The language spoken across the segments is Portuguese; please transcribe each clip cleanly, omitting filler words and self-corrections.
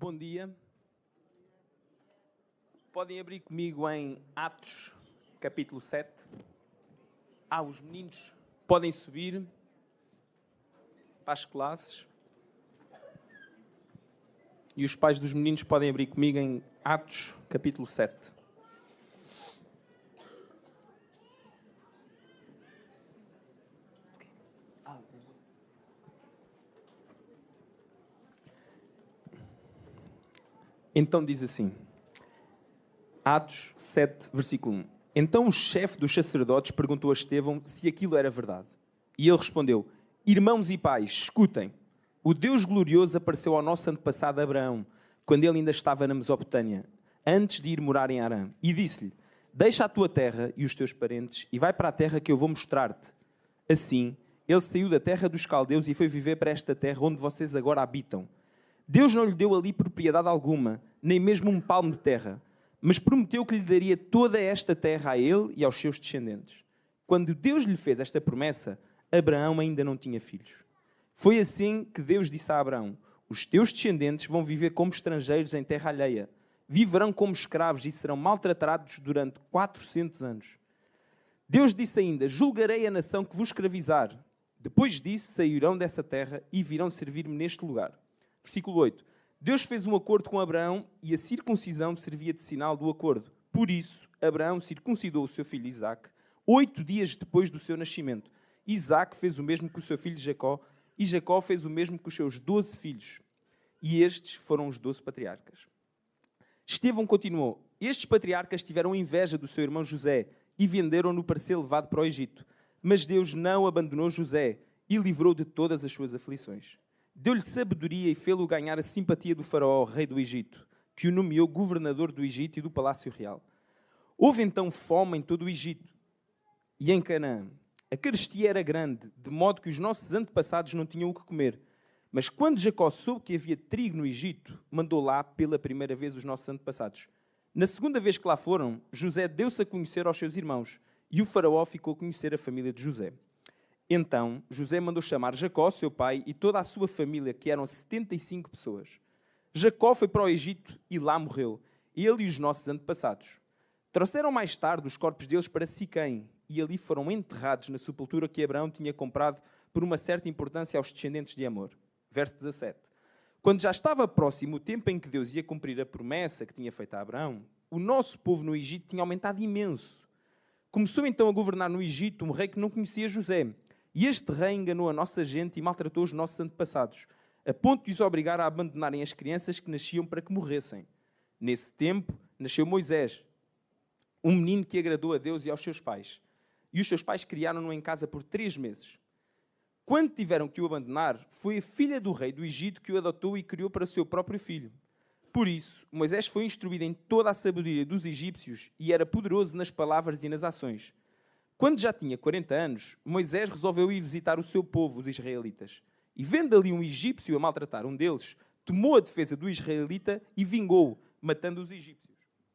Bom dia. Podem abrir comigo em Atos, capítulo 7. Os meninos podem subir para as classes. E os pais dos meninos podem abrir comigo em Atos, capítulo 7. Então diz assim, Atos 7, versículo 1. Então o chefe dos sacerdotes perguntou a Estevão se aquilo era verdade. E ele respondeu, irmãos e pais, escutem. O Deus glorioso apareceu ao nosso antepassado Abraão, quando ele ainda estava na Mesopotâmia, antes de ir morar em Harã. E disse-lhe, deixa a tua terra e os teus parentes e vai para a terra que eu vou mostrar-te. Assim, ele saiu da terra dos caldeus e foi viver para esta terra onde vocês agora habitam. Deus não lhe deu ali propriedade alguma, nem mesmo um palmo de terra, mas prometeu que lhe daria toda esta terra a ele e aos seus descendentes. Quando Deus lhe fez esta promessa, Abraão ainda não tinha filhos. Foi assim que Deus disse a Abraão, os teus descendentes vão viver como estrangeiros em terra alheia, viverão como escravos e serão maltratados durante 400 anos. Deus disse ainda, julgarei a nação que vos escravizar. Depois disso, sairão dessa terra e virão servir-me neste lugar. Versículo 8. Deus fez um acordo com Abraão e a circuncisão servia de sinal do acordo. Por isso, Abraão circuncidou o seu filho Isaque 8 dias depois do seu nascimento. Isaque fez o mesmo que o seu filho Jacó e Jacó fez o mesmo que os seus 12 filhos. E estes foram os 12 patriarcas. Estevão continuou. Estes patriarcas tiveram inveja do seu irmão José e venderam-no para ser levado para o Egito. Mas Deus não abandonou José e livrou de todas as suas aflições. Deu-lhe sabedoria e fê-lo ganhar a simpatia do faraó, rei do Egito, que o nomeou governador do Egito e do palácio real. Houve então fome em todo o Egito e em Canaã. A carestia era grande, de modo que os nossos antepassados não tinham o que comer. Mas quando Jacó soube que havia trigo no Egito, mandou lá pela primeira vez os nossos antepassados. Na segunda vez que lá foram, José deu-se a conhecer aos seus irmãos, e o faraó ficou a conhecer a família de José. Então, José mandou chamar Jacó, seu pai, e toda a sua família, que eram 75 pessoas. Jacó foi para o Egito e lá morreu, ele e os nossos antepassados. Trouxeram mais tarde os corpos deles para Siquém, e ali foram enterrados na sepultura que Abraão tinha comprado por uma certa importância aos descendentes de Amor. Verso 17. Quando já estava próximo o tempo em que Deus ia cumprir a promessa que tinha feito a Abraão, o nosso povo no Egito tinha aumentado imenso. Começou então a governar no Egito um rei que não conhecia José. E este rei enganou a nossa gente e maltratou os nossos antepassados, a ponto de os obrigar a abandonarem as crianças que nasciam para que morressem. Nesse tempo, nasceu Moisés, um menino que agradou a Deus e aos seus pais. E os seus pais criaram-no em casa por 3 meses. Quando tiveram que o abandonar, foi a filha do rei do Egito que o adotou e criou para seu próprio filho. Por isso, Moisés foi instruído em toda a sabedoria dos egípcios e era poderoso nas palavras e nas ações. Quando já tinha 40 anos, Moisés resolveu ir visitar o seu povo, os israelitas. E vendo ali um egípcio a maltratar um deles, tomou a defesa do israelita e vingou-o, matando os egípcios.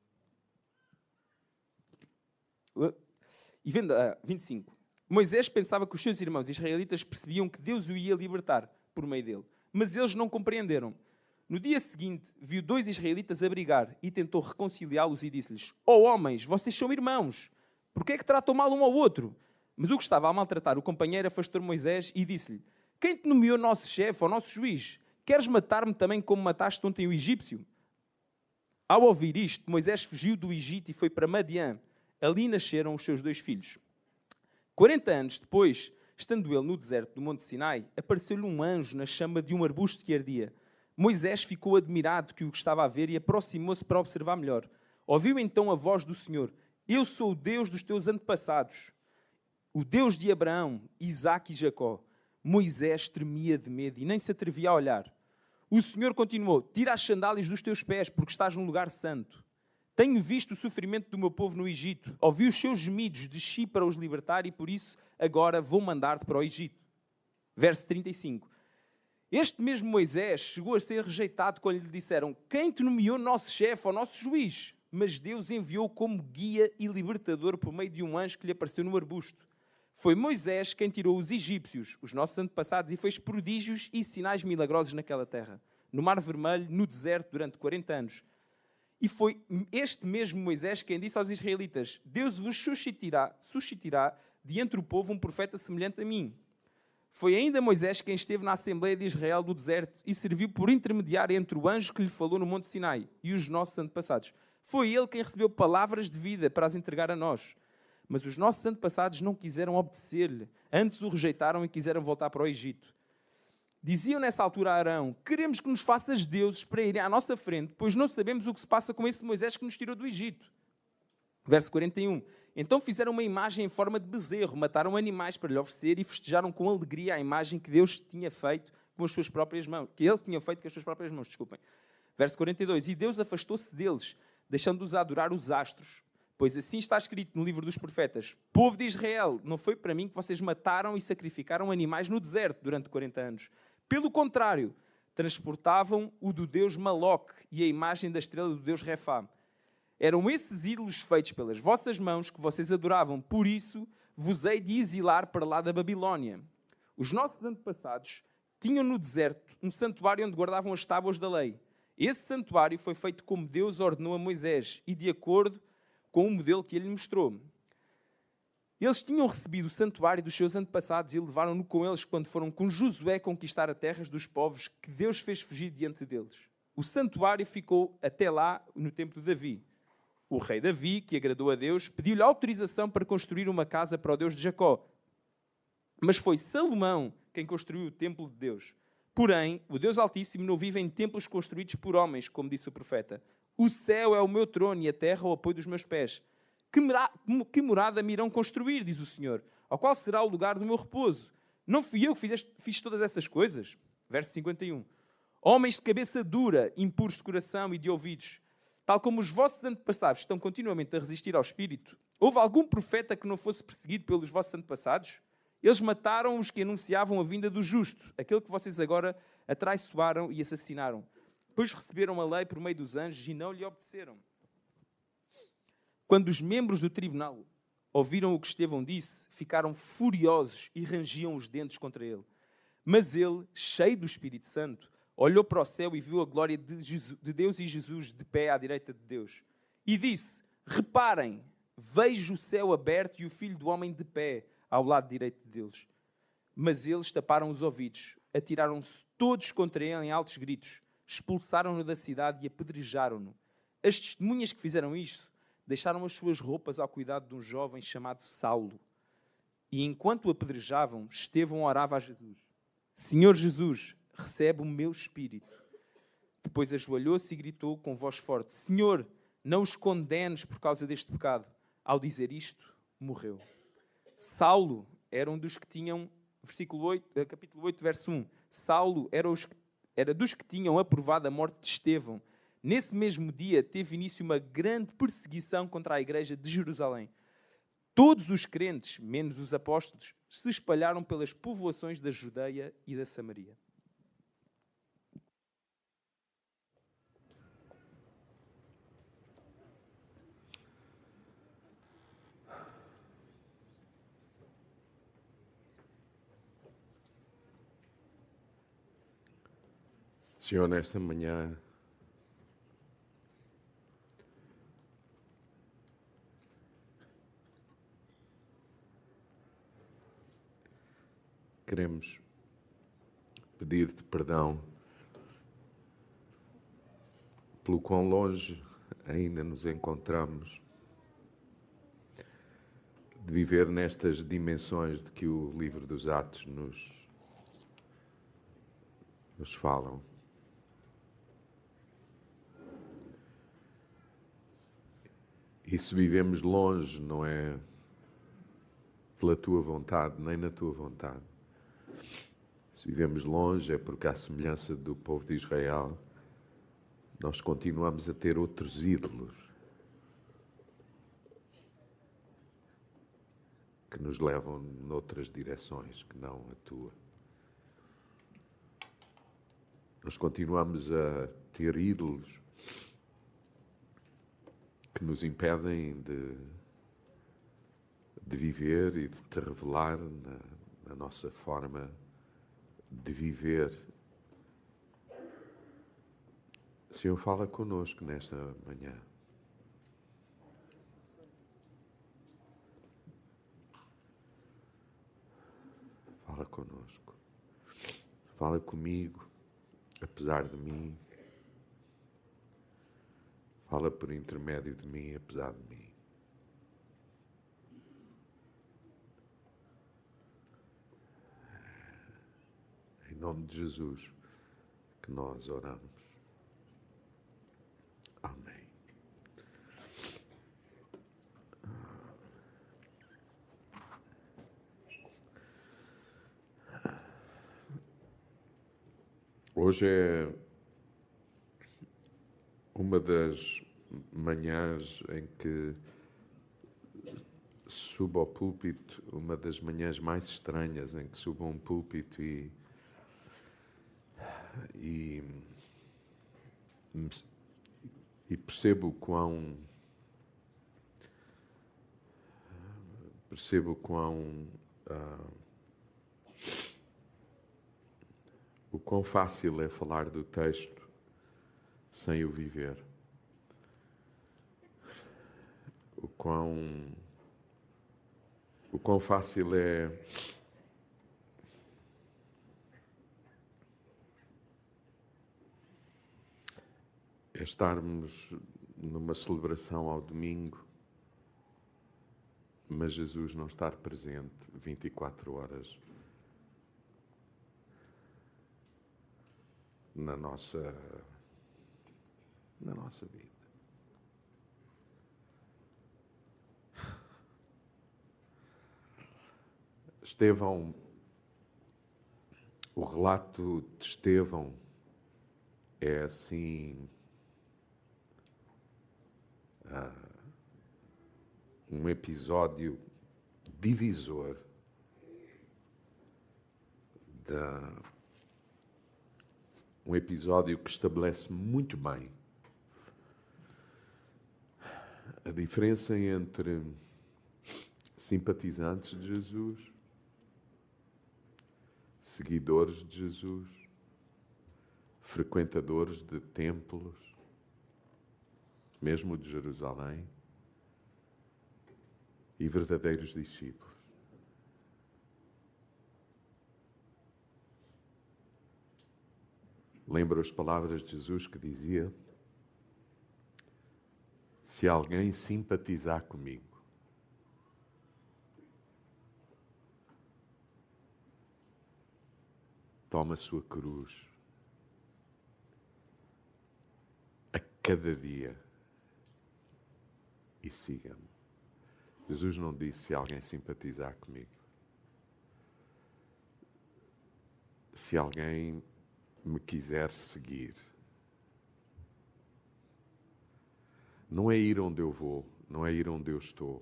25. Moisés pensava que os seus irmãos israelitas percebiam que Deus o ia libertar por meio dele, mas eles não compreenderam. No dia seguinte, viu 2 israelitas a brigar e tentou reconciliá-los e disse-lhes, homens, vocês são irmãos. Por que é que tratam mal um ao outro? Mas o que estava a maltratar o companheiro afastou Moisés e disse-lhe, quem te nomeou nosso chefe ou nosso juiz? Queres matar-me também como mataste ontem o egípcio? Ao ouvir isto, Moisés fugiu do Egito e foi para Madiã. Ali nasceram os seus 2 filhos. 40 anos depois, estando ele no deserto do Monte Sinai, apareceu-lhe um anjo na chama de um arbusto que ardia. Moisés ficou admirado que o estava a ver e aproximou-se para observar melhor. Ouviu então a voz do Senhor, eu sou o Deus dos teus antepassados, o Deus de Abraão, Isaque e Jacó. Moisés tremia de medo e nem se atrevia a olhar. O Senhor continuou, tira as sandálias dos teus pés, porque estás num lugar santo. Tenho visto o sofrimento do meu povo no Egito, ouvi os seus gemidos, desci para os libertar e por isso agora vou mandar-te para o Egito. Verso 35. Este mesmo Moisés chegou a ser rejeitado quando lhe disseram, quem te nomeou nosso chefe ou nosso juiz? Mas Deus enviou como guia e libertador por meio de um anjo que lhe apareceu no arbusto. Foi Moisés quem tirou os egípcios, os nossos antepassados, e fez prodígios e sinais milagrosos naquela terra. no Mar Vermelho, no deserto, durante 40 anos. E foi este mesmo Moisés quem disse aos israelitas: Deus vos suscitará de entre o povo um profeta semelhante a mim. Foi ainda Moisés quem esteve na Assembleia de Israel do deserto e serviu por intermediário entre o anjo que lhe falou no Monte Sinai e os nossos antepassados. Foi ele quem recebeu palavras de vida para as entregar a nós. Mas os nossos antepassados não quiseram obedecer-lhe, antes o rejeitaram e quiseram voltar para o Egito. Diziam nessa altura a Arão: queremos que nos faças deuses para irem à nossa frente, pois não sabemos o que se passa com esse Moisés que nos tirou do Egito. Verso 41. Então fizeram uma imagem em forma de bezerro, mataram animais para lhe oferecer e festejaram com alegria a imagem que Deus tinha feito com as suas próprias mãos. Que ele tinha feito com as suas próprias mãos, desculpem. Verso 42. E Deus afastou-se deles, deixando-os a adorar os astros. Pois assim está escrito no livro dos profetas: povo de Israel, não foi para mim que vocês mataram e sacrificaram animais no deserto durante 40 anos. Pelo contrário, transportavam o do Deus Maloque e a imagem da estrela do Deus Refá. Eram esses ídolos feitos pelas vossas mãos que vocês adoravam. Por isso vos hei de exilar para lá da Babilónia. Os nossos antepassados tinham no deserto um santuário onde guardavam as tábuas da lei. Esse santuário foi feito como Deus ordenou a Moisés e de acordo com o modelo que ele lhe mostrou. Eles tinham recebido o santuário dos seus antepassados e levaram-no com eles quando foram com Josué conquistar as terras dos povos que Deus fez fugir diante deles. O santuário ficou até lá no tempo de Davi. O rei Davi, que agradou a Deus, pediu-lhe autorização para construir uma casa para o Deus de Jacó. Mas foi Salomão quem construiu o templo de Deus. Porém, o Deus Altíssimo não vive em templos construídos por homens, como disse o profeta. O céu é o meu trono e a terra o apoio dos meus pés. Que morada me irão construir, diz o Senhor? Ao qual será o lugar do meu repouso? Não fui eu que fiz todas essas coisas? Verso 51. Homens de cabeça dura, impuros de coração e de ouvidos, tal como os vossos antepassados estão continuamente a resistir ao Espírito, houve algum profeta que não fosse perseguido pelos vossos antepassados? Eles mataram os que anunciavam a vinda do justo, aquele que vocês agora atraiçoaram e assassinaram. Depois receberam a lei por meio dos anjos e não lhe obedeceram. Quando os membros do tribunal ouviram o que Estevão disse, ficaram furiosos e rangiam os dentes contra ele. Mas ele, cheio do Espírito Santo, olhou para o céu e viu a glória de Deus e Jesus de pé à direita de Deus. E disse: reparem, vejo o céu aberto e o Filho do Homem de pé ao lado direito de Deus. Mas eles taparam os ouvidos, atiraram-se todos contra ele em altos gritos, expulsaram-no da cidade e apedrejaram-no. As testemunhas que fizeram isto deixaram as suas roupas ao cuidado de um jovem chamado Saulo. E enquanto o apedrejavam, Estevão orava a Jesus: Senhor Jesus, recebe o meu espírito. Depois ajoelhou-se e gritou com voz forte: Senhor, não os condenes por causa deste pecado. Ao dizer isto, morreu. Saulo era um dos que tinham, capítulo 8, verso 1. Saulo era dos que tinham aprovado a morte de Estevão. Nesse mesmo dia teve início uma grande perseguição contra a igreja de Jerusalém. Todos os crentes, menos os apóstolos, se espalharam pelas povoações da Judeia e da Samaria. Senhor, nesta manhã, queremos pedir-te perdão pelo quão longe ainda nos encontramos de viver nestas dimensões de que o livro dos Atos nos falam. E se vivemos longe, não é pela tua vontade, nem na tua vontade. Se vivemos longe é porque, à semelhança do povo de Israel, nós continuamos a ter outros ídolos que nos levam noutras direções que não a tua. Nós continuamos a ter ídolos que nos impedem de viver e de te revelar na nossa forma de viver Senhor, fala conosco nesta manhã. Fala conosco. Fala comigo, apesar de mim. Fala por intermédio de mim, apesar de mim. Em nome de Jesus que nós oramos. Amém. Hoje é uma das manhãs em que subo ao púlpito, uma das manhãs mais estranhas em que subo a um púlpito e percebo o quão fácil é falar do texto sem o viver. O quão fácil é estarmos numa celebração ao domingo, mas Jesus não estar presente 24 horas na nossa vida. Estevão, o relato de Estevão é assim um episódio divisor um episódio que estabelece muito bem a diferença entre simpatizantes de Jesus, seguidores de Jesus, frequentadores de templos, mesmo de Jerusalém, e verdadeiros discípulos. Lembra as palavras de Jesus que dizia: se alguém simpatizar comigo, toma a sua cruz a cada dia e siga-me. Jesus não disse se alguém simpatizar comigo. Se alguém me quiser seguir. Não é ir onde eu vou, não é ir onde eu estou.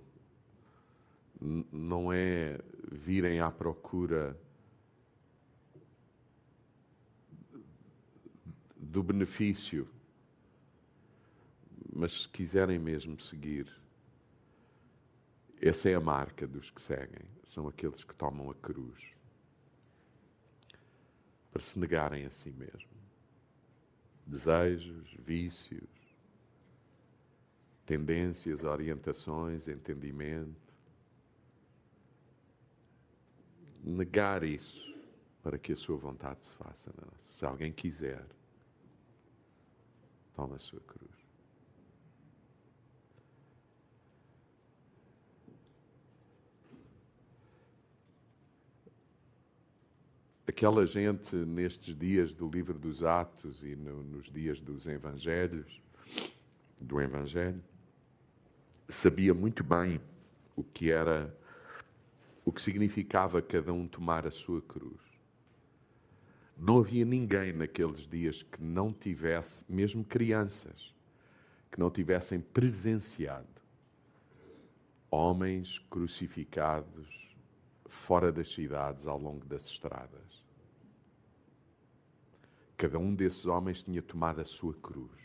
Não é virem à procura do benefício, mas se quiserem mesmo seguir, essa é a marca dos que seguem, são aqueles que tomam a cruz para se negarem a si mesmo. Desejos, vícios, tendências, orientações, entendimento. Negar isso para que a sua vontade se faça. Se alguém quiser, toma a sua cruz. Aquela gente, nestes dias do livro dos Atos e nos dias dos Evangelhos, do Evangelho, sabia muito bem o que significava cada um tomar a sua cruz. Não havia ninguém naqueles dias que não tivesse, mesmo crianças, que não tivessem presenciado homens crucificados fora das cidades ao longo das estradas. Cada um desses homens tinha tomado a sua cruz.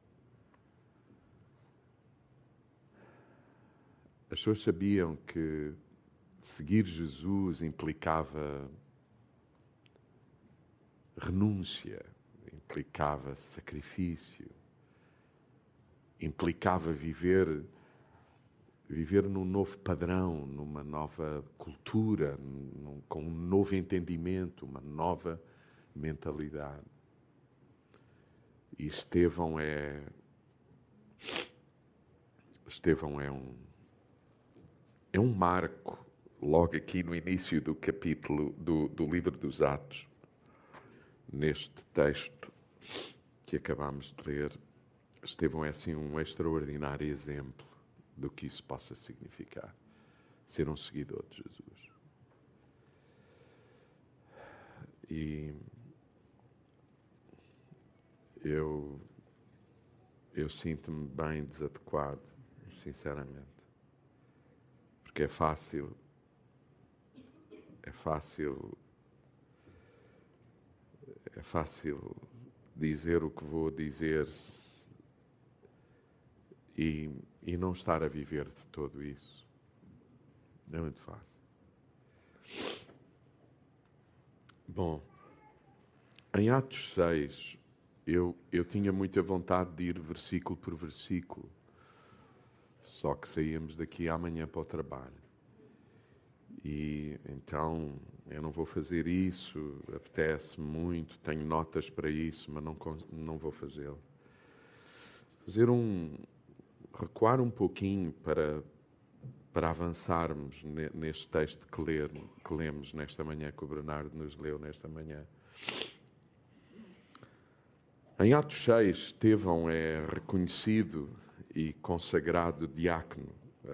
As pessoas sabiam que seguir Jesus implicava renúncia, implicava sacrifício, implicava viver num novo padrão, numa nova cultura, com um novo entendimento, uma nova mentalidade. E Estevão é um marco, logo aqui no início do capítulo do livro dos Atos, neste texto que acabámos de ler. Estevão é assim um extraordinário exemplo do que isso possa significar, ser um seguidor de Jesus. E eu sinto-me bem desadequado, sinceramente, porque é fácil dizer o que vou dizer e não estar a viver de todo isso. É muito fácil. Bom, em Atos 6, eu tinha muita vontade de ir versículo por versículo, só que saíamos daqui amanhã para o trabalho. E então eu não vou fazer isso, apetece muito, tenho notas para isso, mas não vou fazê-lo. Recuar um pouquinho para avançarmos neste texto que lemos nesta manhã, que o Bernardo nos leu nesta manhã. Em Atos 6, Estevão é reconhecido e consagrado diácono.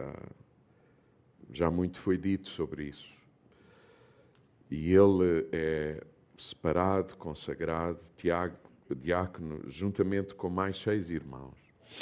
Já muito foi dito sobre isso. E ele é separado, consagrado, diácono, juntamente com mais 6 irmãos.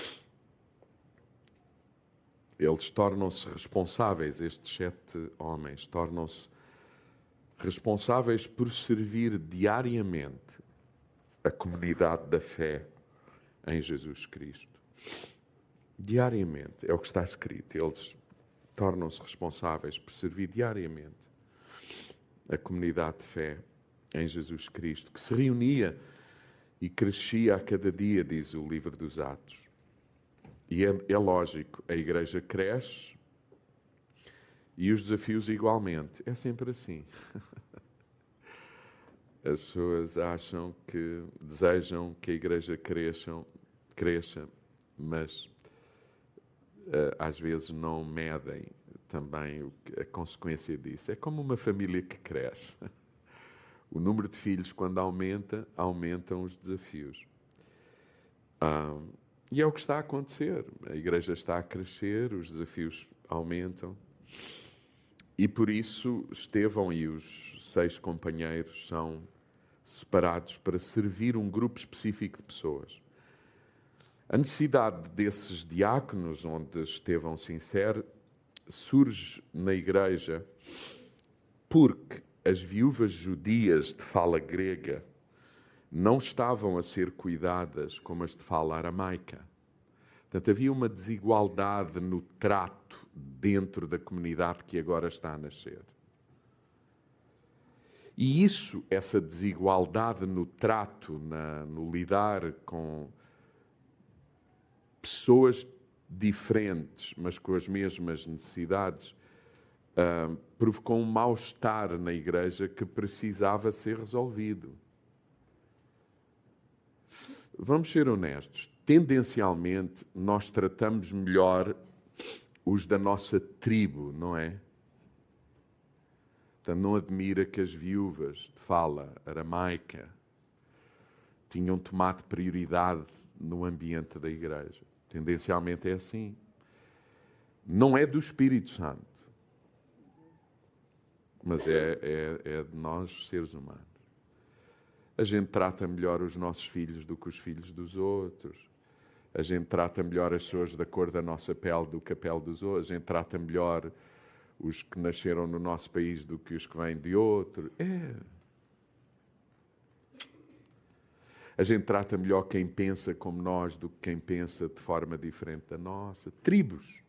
Eles tornam-se responsáveis, estes 7 homens, tornam-se responsáveis por servir diariamente a comunidade da fé em Jesus Cristo. Diariamente, é o que está escrito. Eles tornam-se responsáveis por servir diariamente a comunidade de fé em Jesus Cristo, que se reunia e crescia a cada dia, diz o livro dos Atos. E é lógico, a igreja cresce e os desafios igualmente. É sempre assim. As pessoas desejam que a igreja cresça, mas às vezes não medem também a consequência disso. É como uma família que cresce. O número de filhos, quando aumentam os desafios. E é o que está a acontecer. A igreja está a crescer, os desafios aumentam. E por isso Estevão e os 6 companheiros são separados para servir um grupo específico de pessoas. A necessidade desses diáconos, onde Estevão se insere, surge na igreja porque as viúvas judias de fala grega não estavam a ser cuidadas como as de fala aramaica. Portanto, havia uma desigualdade no trato dentro da comunidade que agora está a nascer. E essa desigualdade no trato, no lidar com pessoas diferentes, mas com as mesmas necessidades, provocou um mal-estar na igreja que precisava ser resolvido. Vamos ser honestos. Tendencialmente, nós tratamos melhor os da nossa tribo, não é? Portanto, não admira que as viúvas de fala aramaica tinham tomado prioridade no ambiente da igreja. Tendencialmente é assim. Não é do Espírito Santo, mas é de nós, seres humanos. A gente trata melhor os nossos filhos do que os filhos dos outros. A gente trata melhor as pessoas da cor da nossa pele do que a pele dos outros. A gente trata melhor os que nasceram no nosso país do que os que vêm de outro. A gente trata melhor quem pensa como nós do que quem pensa de forma diferente da nossa. Tribos.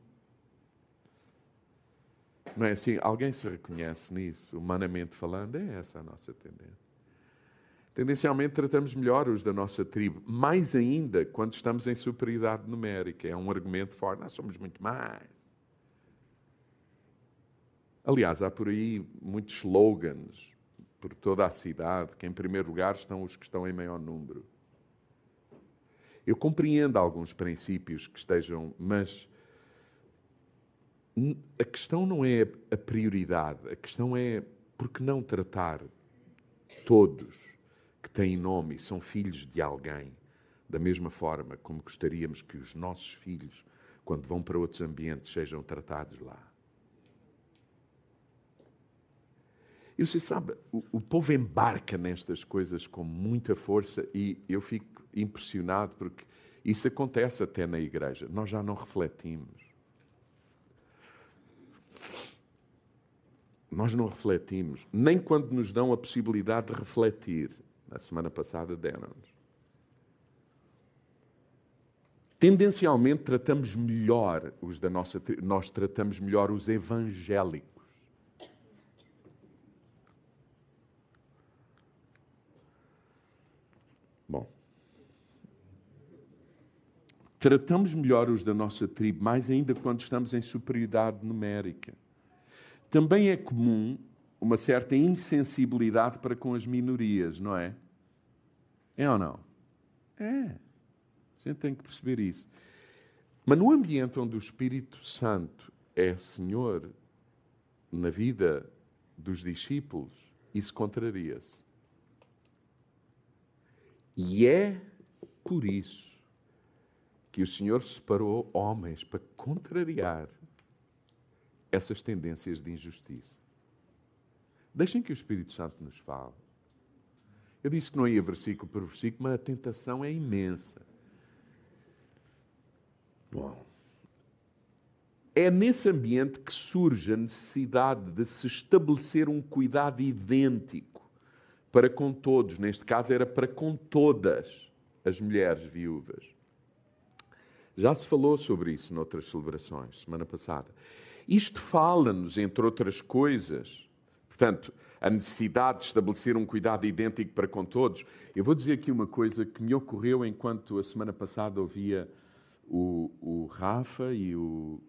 Não é assim? Alguém se reconhece nisso? Humanamente falando, é essa a nossa tendência. Tendencialmente tratamos melhor os da nossa tribo, mais ainda quando estamos em superioridade numérica. É um argumento forte, nós somos muito mais. Aliás, há por aí muitos slogans por toda a cidade, que em primeiro lugar estão os que estão em maior número. Eu compreendo alguns princípios que estejam, mas a questão não é a prioridade, a questão é por que não tratar todos que têm nome e são filhos de alguém, da mesma forma como gostaríamos que os nossos filhos, quando vão para outros ambientes, sejam tratados lá. E você sabe, o povo embarca nestas coisas com muita força e eu fico impressionado porque isso acontece até na igreja. Nós já não refletimos. Nós não refletimos, nem quando nos dão a possibilidade de refletir. Na semana passada deram-nos. Tendencialmente tratamos melhor os da nossa tribo, nós tratamos melhor os evangélicos. Bom, tratamos melhor os da nossa tribo, mais ainda quando estamos em superioridade numérica. Também é comum uma certa insensibilidade para com as minorias, não é? É ou não? É. Você tem que perceber isso. Mas no ambiente onde o Espírito Santo é Senhor, na vida dos discípulos, isso contraria-se. E é por isso que o Senhor separou homens para contrariar essas tendências de injustiça. Deixem que o Espírito Santo nos fale. Eu disse que não ia versículo por versículo, mas a tentação é imensa. Bom, é nesse ambiente que surge a necessidade de se estabelecer um cuidado idêntico para com todos. Neste caso era para com todas as mulheres viúvas. Já se falou sobre isso noutras celebrações, semana passada. Isto fala-nos, entre outras coisas, portanto, a necessidade de estabelecer um cuidado idêntico para com todos. Eu vou dizer aqui uma coisa que me ocorreu enquanto a semana passada ouvia o Rafa e o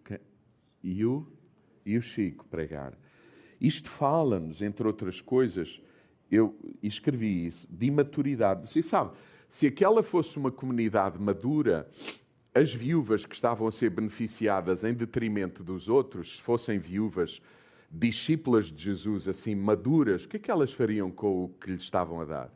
Chico pregar. Isto fala-nos, entre outras coisas, eu escrevi isso, de imaturidade. Você sabe, se aquela fosse uma comunidade madura, as viúvas que estavam a ser beneficiadas em detrimento dos outros, se fossem viúvas discípulas de Jesus, assim, maduras, o que é que elas fariam com o que lhes estavam a dar?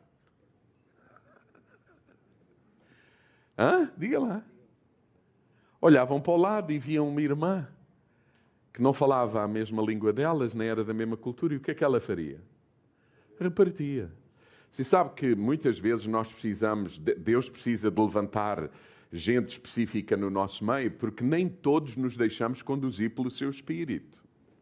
Diga lá. Olhavam para o lado e viam uma irmã que não falava a mesma língua delas, nem era da mesma cultura, e o que é que ela faria? Repartia. Você sabe que muitas vezes nós precisamos, Deus precisa de levantar gente específica no nosso meio, porque nem todos nos deixamos conduzir pelo seu espírito.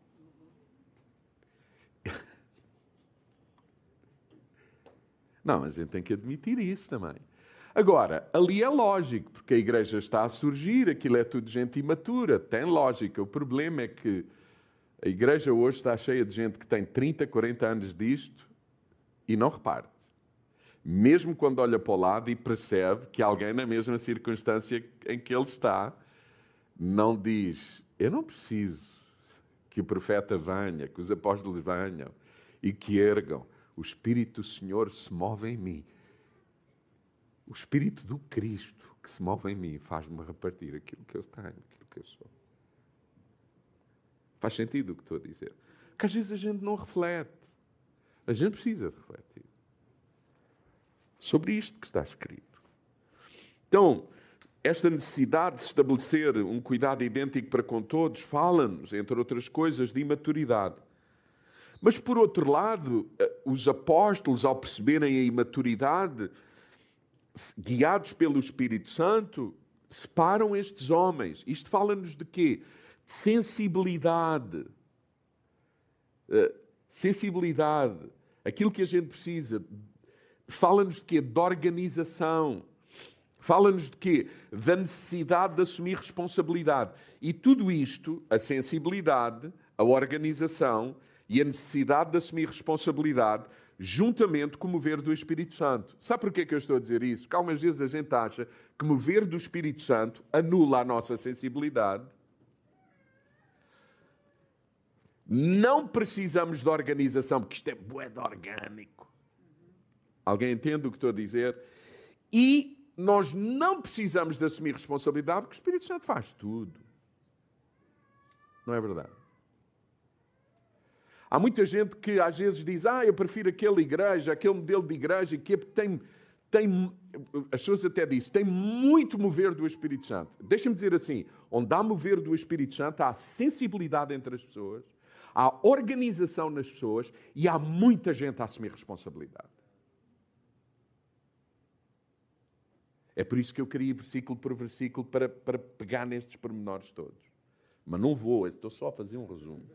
Não, a gente tem que admitir isso também. Agora, ali é lógico, porque a igreja está a surgir, aquilo é tudo gente imatura, tem lógica. O problema é que a igreja hoje está cheia de gente que tem 30, 40 anos disto e não reparte. Mesmo quando olha para o lado e percebe que alguém na mesma circunstância em que ele está, não diz, eu não preciso que o profeta venha, que os apóstolos venham e que ergam. O Espírito do Senhor se move em mim. O Espírito do Cristo que se move em mim faz-me repartir aquilo que eu tenho, aquilo que eu sou. Faz sentido o que estou a dizer? Porque às vezes a gente não reflete. A gente precisa de refletir sobre isto que está escrito. Então, esta necessidade de estabelecer um cuidado idêntico para com todos fala-nos, entre outras coisas, de imaturidade. Mas, por outro lado, os apóstolos, ao perceberem a imaturidade, guiados pelo Espírito Santo, separam estes homens. Isto fala-nos de quê? De sensibilidade. Sensibilidade. Aquilo que a gente precisa. Fala-nos de quê? De organização. Fala-nos de quê? Da necessidade de assumir responsabilidade. E tudo isto, a sensibilidade, a organização e a necessidade de assumir responsabilidade, juntamente com o mover do Espírito Santo. Sabe por que eu estou a dizer isso? Porque algumas vezes a gente acha que mover do Espírito Santo anula a nossa sensibilidade. Não precisamos de organização, porque isto é bué de orgânico. Alguém entende o que estou a dizer? E nós não precisamos de assumir responsabilidade, porque o Espírito Santo faz tudo. Não é verdade? Há muita gente que às vezes diz, eu prefiro aquele modelo de igreja, que tem, as pessoas até dizem, tem muito mover do Espírito Santo. Deixa-me dizer assim, onde há mover do Espírito Santo, há sensibilidade entre as pessoas, há organização nas pessoas e há muita gente a assumir responsabilidade. É por isso que eu queria ir versículo por versículo para pegar nestes pormenores todos. Mas não vou, estou só a fazer um resumo.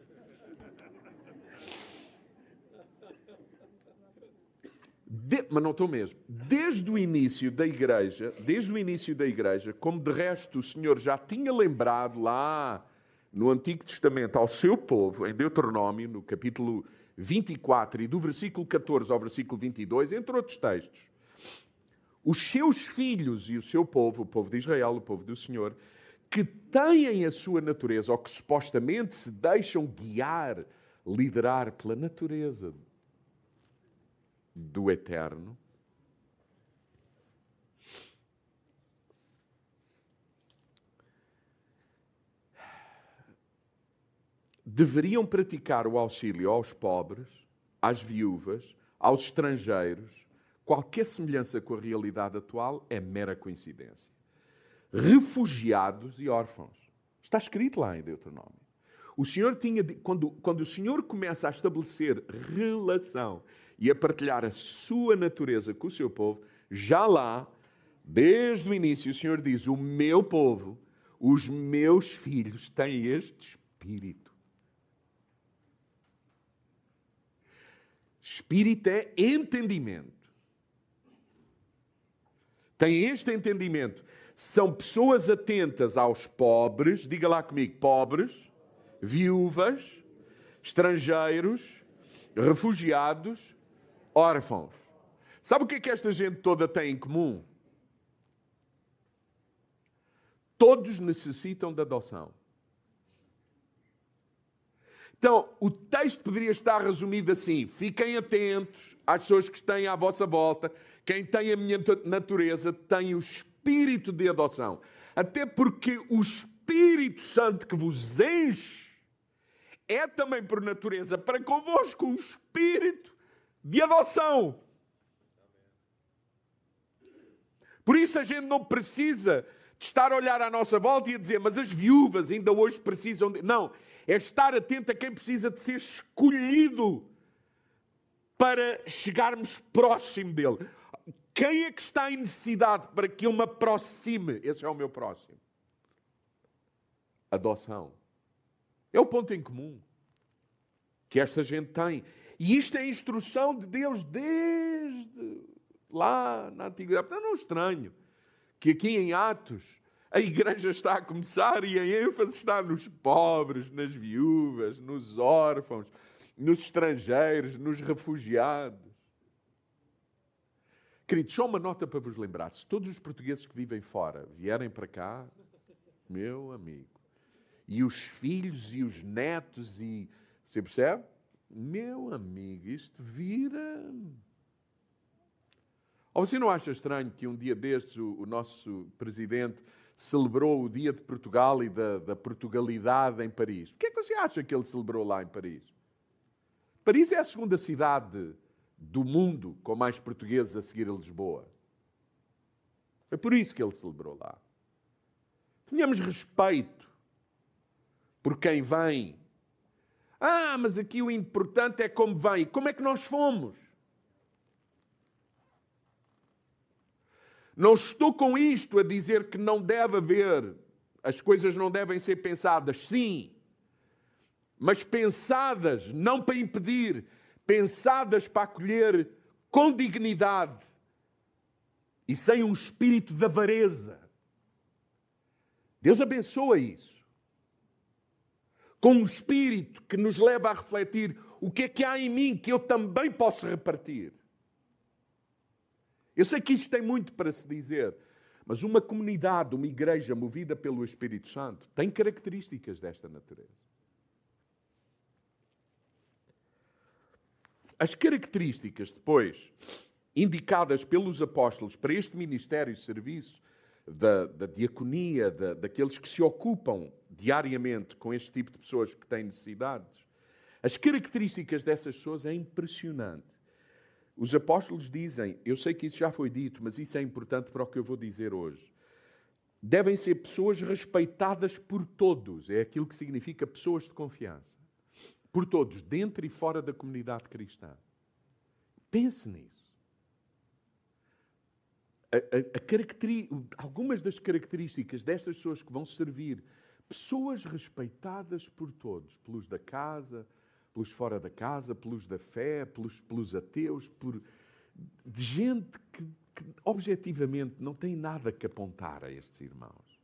Mas não estou mesmo. Desde o início da igreja, como de resto o Senhor já tinha lembrado lá no Antigo Testamento ao seu povo, em Deuteronômio, no capítulo 24, e do versículo 14 ao versículo 22, entre outros textos, os seus filhos e o seu povo, o povo de Israel, o povo do Senhor, que têm a sua natureza, ou que supostamente se deixam guiar, liderar pela natureza do Eterno, deveriam praticar o auxílio aos pobres, às viúvas, aos estrangeiros. Qualquer semelhança com a realidade atual é mera coincidência. Refugiados e órfãos. Está escrito lá em Deuteronômio. O Senhor tinha, quando o Senhor começa a estabelecer relação e a partilhar a sua natureza com o seu povo, já lá, desde o início, o Senhor diz, o meu povo, os meus filhos têm este espírito. Espírito é entendimento. Tem este entendimento. São pessoas atentas aos pobres, diga lá comigo, pobres, viúvas, estrangeiros, refugiados, órfãos. Sabe o que é que esta gente toda tem em comum? Todos necessitam de adoção. Então, o texto poderia estar resumido assim: fiquem atentos às pessoas que têm à vossa volta. Quem tem a minha natureza tem o espírito de adoção. Até porque o Espírito Santo que vos enche é também por natureza para convosco um espírito de adoção. Por isso a gente não precisa de estar a olhar à nossa volta e a dizer, mas as viúvas ainda hoje precisam de... Não, é estar atento a quem precisa de ser escolhido para chegarmos próximo dele. Quem é que está em necessidade para que eu me aproxime? Esse é o meu próximo. Adoção. É o ponto em comum que esta gente tem. E isto é a instrução de Deus desde lá na Antiguidade. Não é estranho que aqui em Atos a igreja está a começar e a ênfase está nos pobres, nas viúvas, nos órfãos, nos estrangeiros, nos refugiados. Queridos, só uma nota para vos lembrar. Se todos os portugueses que vivem fora vierem para cá, meu amigo, e os filhos e os netos, e você percebe? Meu amigo, isto vira... Ou você não acha estranho que um dia destes o nosso presidente celebrou o Dia de Portugal e da Portugalidade em Paris? O que é que você acha que ele celebrou lá em Paris? Paris é a segunda cidade do mundo com mais portugueses a seguir a Lisboa. É por isso que ele celebrou lá. Tenhamos respeito por quem vem. Mas aqui o importante é como vem. Como é que nós fomos? Não estou com isto a dizer que não deve haver, as coisas não devem ser pensadas, sim, mas pensadas não para impedir, pensadas para acolher com dignidade e sem um espírito de avareza. Deus abençoa isso. Com um espírito que nos leva a refletir o que é que há em mim que eu também posso repartir? Eu sei que isto tem muito para se dizer, mas uma comunidade, uma igreja movida pelo Espírito Santo tem características desta natureza. As características depois indicadas pelos apóstolos para este ministério e serviço da diaconia, daqueles que se ocupam diariamente com este tipo de pessoas que têm necessidades, as características dessas pessoas é impressionante. Os apóstolos dizem, eu sei que isso já foi dito, mas isso é importante para o que eu vou dizer hoje. Devem ser pessoas respeitadas por todos. É aquilo que significa pessoas de confiança. Por todos, dentro e fora da comunidade cristã. Pense nisso. Algumas das características destas pessoas que vão servir, pessoas respeitadas por todos, pelos da casa, pelos fora da casa, pelos da fé, pelos ateus, de gente que objetivamente não tem nada que apontar a estes irmãos.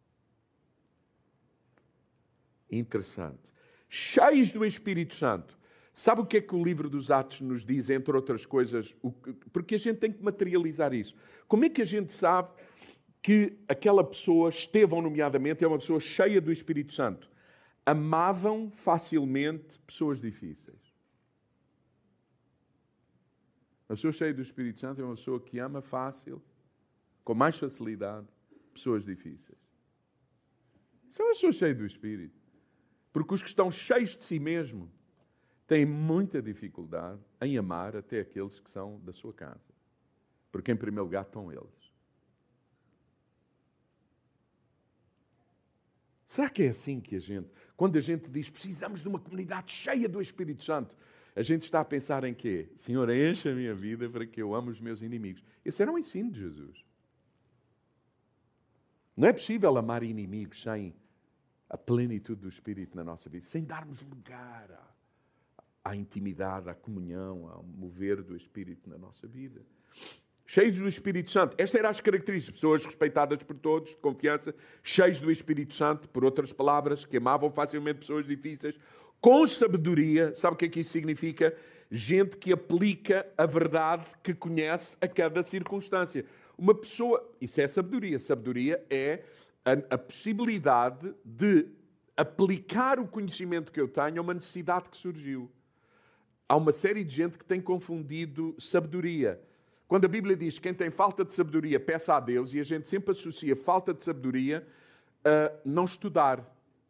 Interessante. Cheios do Espírito Santo. Sabe o que é que o livro dos Atos nos diz, entre outras coisas? Porque a gente tem que materializar isso. Como é que a gente sabe que aquela pessoa, Estevão nomeadamente, é uma pessoa cheia do Espírito Santo? Amavam facilmente pessoas difíceis. Uma pessoa cheia do Espírito Santo é uma pessoa que ama fácil, com mais facilidade, pessoas difíceis. Isso é uma pessoa cheia do Espírito. Porque os que estão cheios de si mesmo têm muita dificuldade em amar até aqueles que são da sua casa. Porque em primeiro lugar estão eles. Será que é assim que quando a gente diz precisamos de uma comunidade cheia do Espírito Santo, a gente está a pensar em quê? Senhor, enche a minha vida para que eu ame os meus inimigos. Esse era um ensino de Jesus. Não é possível amar inimigos sem a plenitude do Espírito na nossa vida, sem darmos lugar à intimidade, à comunhão, ao mover do Espírito na nossa vida. Cheios do Espírito Santo. Estas eram as características. Pessoas respeitadas por todos, de confiança, cheios do Espírito Santo, por outras palavras, que amavam facilmente pessoas difíceis, com sabedoria. Sabe o que é que isso significa? Gente que aplica a verdade que conhece a cada circunstância. Uma pessoa... Isso é sabedoria. Sabedoria é a possibilidade de aplicar o conhecimento que eu tenho a uma necessidade que surgiu. Há uma série de gente que tem confundido sabedoria. Quando a Bíblia diz que quem tem falta de sabedoria peça a Deus, e a gente sempre associa falta de sabedoria a não estudar.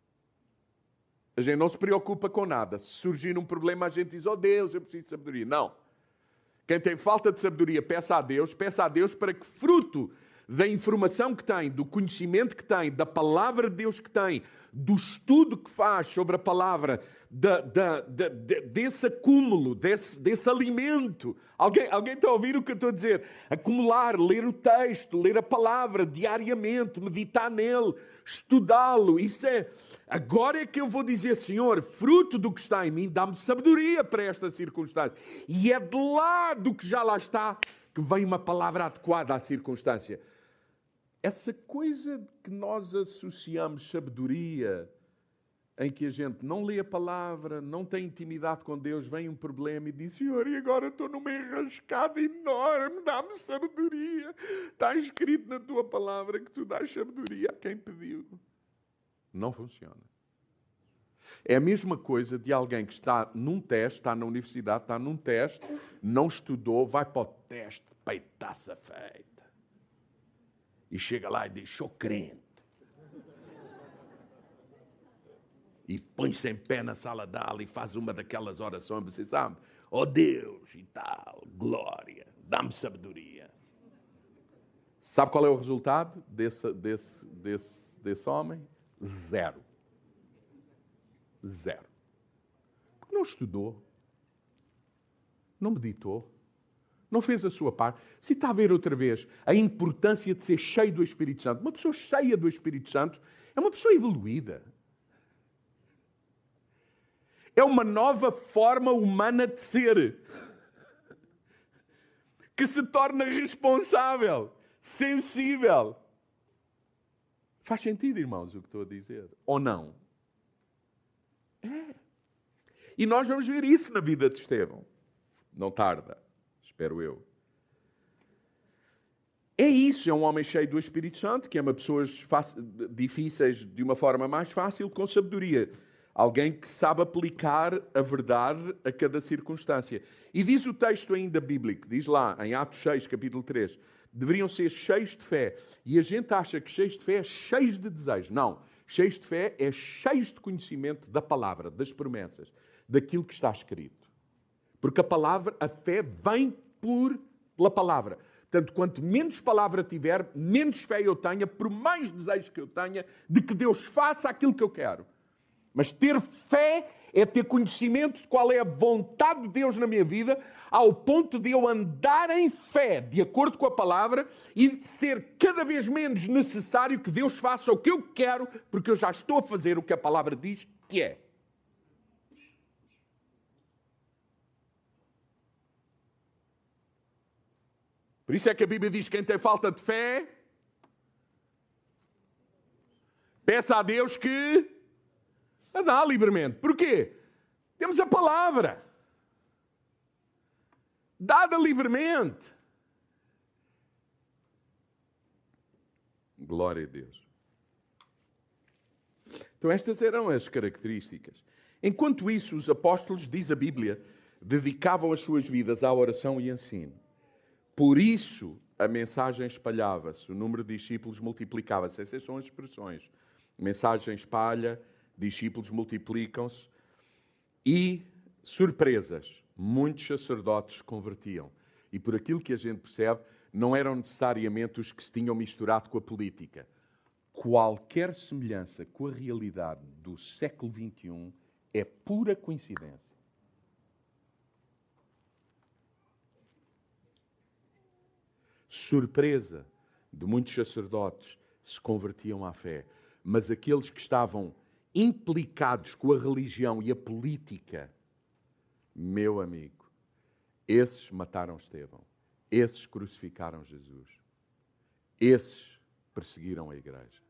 A gente não se preocupa com nada. Se surgir um problema, a gente diz, oh Deus, eu preciso de sabedoria. Não. Quem tem falta de sabedoria peça a Deus para que fruto da informação que tem, do conhecimento que tem, da palavra de Deus que tem, do estudo que faz sobre a palavra, desse acúmulo, desse alimento. Alguém está a ouvir o que eu estou a dizer? Acumular, ler o texto, ler a palavra diariamente, meditar nele, estudá-lo. Isso é... Agora é que eu vou dizer, Senhor, fruto do que está em mim, dá-me sabedoria para esta circunstância. E é de lá do que já lá está que vem uma palavra adequada à circunstância. Essa coisa que nós associamos sabedoria, em que a gente não lê a palavra, não tem intimidade com Deus, vem um problema e diz, Senhor, e agora estou numa enrascada enorme, dá-me sabedoria. Está escrito na tua palavra que tu dás sabedoria a quem pediu. Não funciona. É a mesma coisa de alguém que está num teste, está na universidade, está num teste, não estudou, vai para o teste, peitaça feita. E chega lá e diz, sou crente. E põe-se em pé na sala de aula e faz uma daquelas orações, você sabe? Oh Deus e tal, glória, dá-me sabedoria. Sabe qual é o resultado desse homem? Zero. Porque não estudou, não meditou, não fez a sua parte. Se está a ver outra vez a importância de ser cheio do Espírito Santo, uma pessoa cheia do Espírito Santo é uma pessoa evoluída. É uma nova forma humana de ser, que se torna responsável, sensível. Faz sentido, irmãos, o que estou a dizer? Ou não? É. E nós vamos ver isso na vida de Estevão. Não tarda, espero eu. É isso, é um homem cheio do Espírito Santo, que ama pessoas difíceis de uma forma mais fácil, com sabedoria. Alguém que sabe aplicar a verdade a cada circunstância. E diz o texto ainda bíblico, diz lá, em Atos 6, capítulo 3, deveriam ser cheios de fé. E a gente acha que cheios de fé é cheios de desejo. Não, cheios de fé é cheios de conhecimento da palavra, das promessas, daquilo que está escrito. Porque a fé vem pela palavra. Portanto, quanto menos palavra tiver, menos fé eu tenha, por mais desejo que eu tenha, de que Deus faça aquilo que eu quero. Mas ter fé é ter conhecimento de qual é a vontade de Deus na minha vida, ao ponto de eu andar em fé, de acordo com a palavra, e de ser cada vez menos necessário que Deus faça o que eu quero, porque eu já estou a fazer o que a palavra diz que é. Por isso é que a Bíblia diz que quem tem falta de fé, peça a Deus que a dá livremente. Porquê? Temos a palavra dada livremente. Glória a Deus. Então estas eram as características. Enquanto isso, os apóstolos, diz a Bíblia, dedicavam as suas vidas à oração e ensino. Por isso, a mensagem espalhava-se, o número de discípulos multiplicava-se. Essas são as expressões. A mensagem espalha, discípulos multiplicam-se e, surpresas, muitos sacerdotes se convertiam. E por aquilo que a gente percebe, não eram necessariamente os que se tinham misturado com a política. Qualquer semelhança com a realidade do século XXI é pura coincidência. Surpresa de muitos sacerdotes se convertiam à fé, mas aqueles que estavam implicados com a religião e a política, meu amigo, esses mataram Estevão, esses crucificaram Jesus, esses perseguiram a igreja.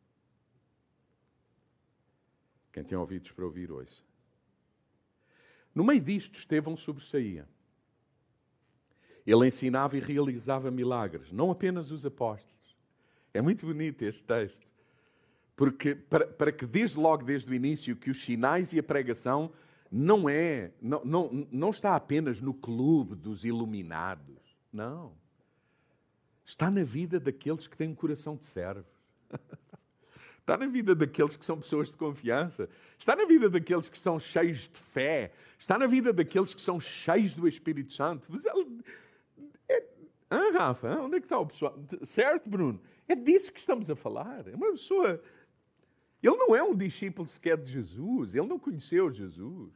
Quem tem ouvidos para ouvir, ouça. No meio disto, Estevão sobressaía. Ele ensinava e realizava milagres, não apenas os apóstolos. É muito bonito este texto, porque para que desde o início que os sinais e a pregação não está apenas no clube dos iluminados, não. Está na vida daqueles que têm um coração de servos. Está na vida daqueles que são pessoas de confiança. Está na vida daqueles que são cheios de fé. Está na vida daqueles que são cheios do Espírito Santo. Rafa, onde é que está o pessoal? Certo, Bruno? É disso que estamos a falar. É uma pessoa... Ele não é um discípulo sequer de Jesus. Ele não conheceu Jesus.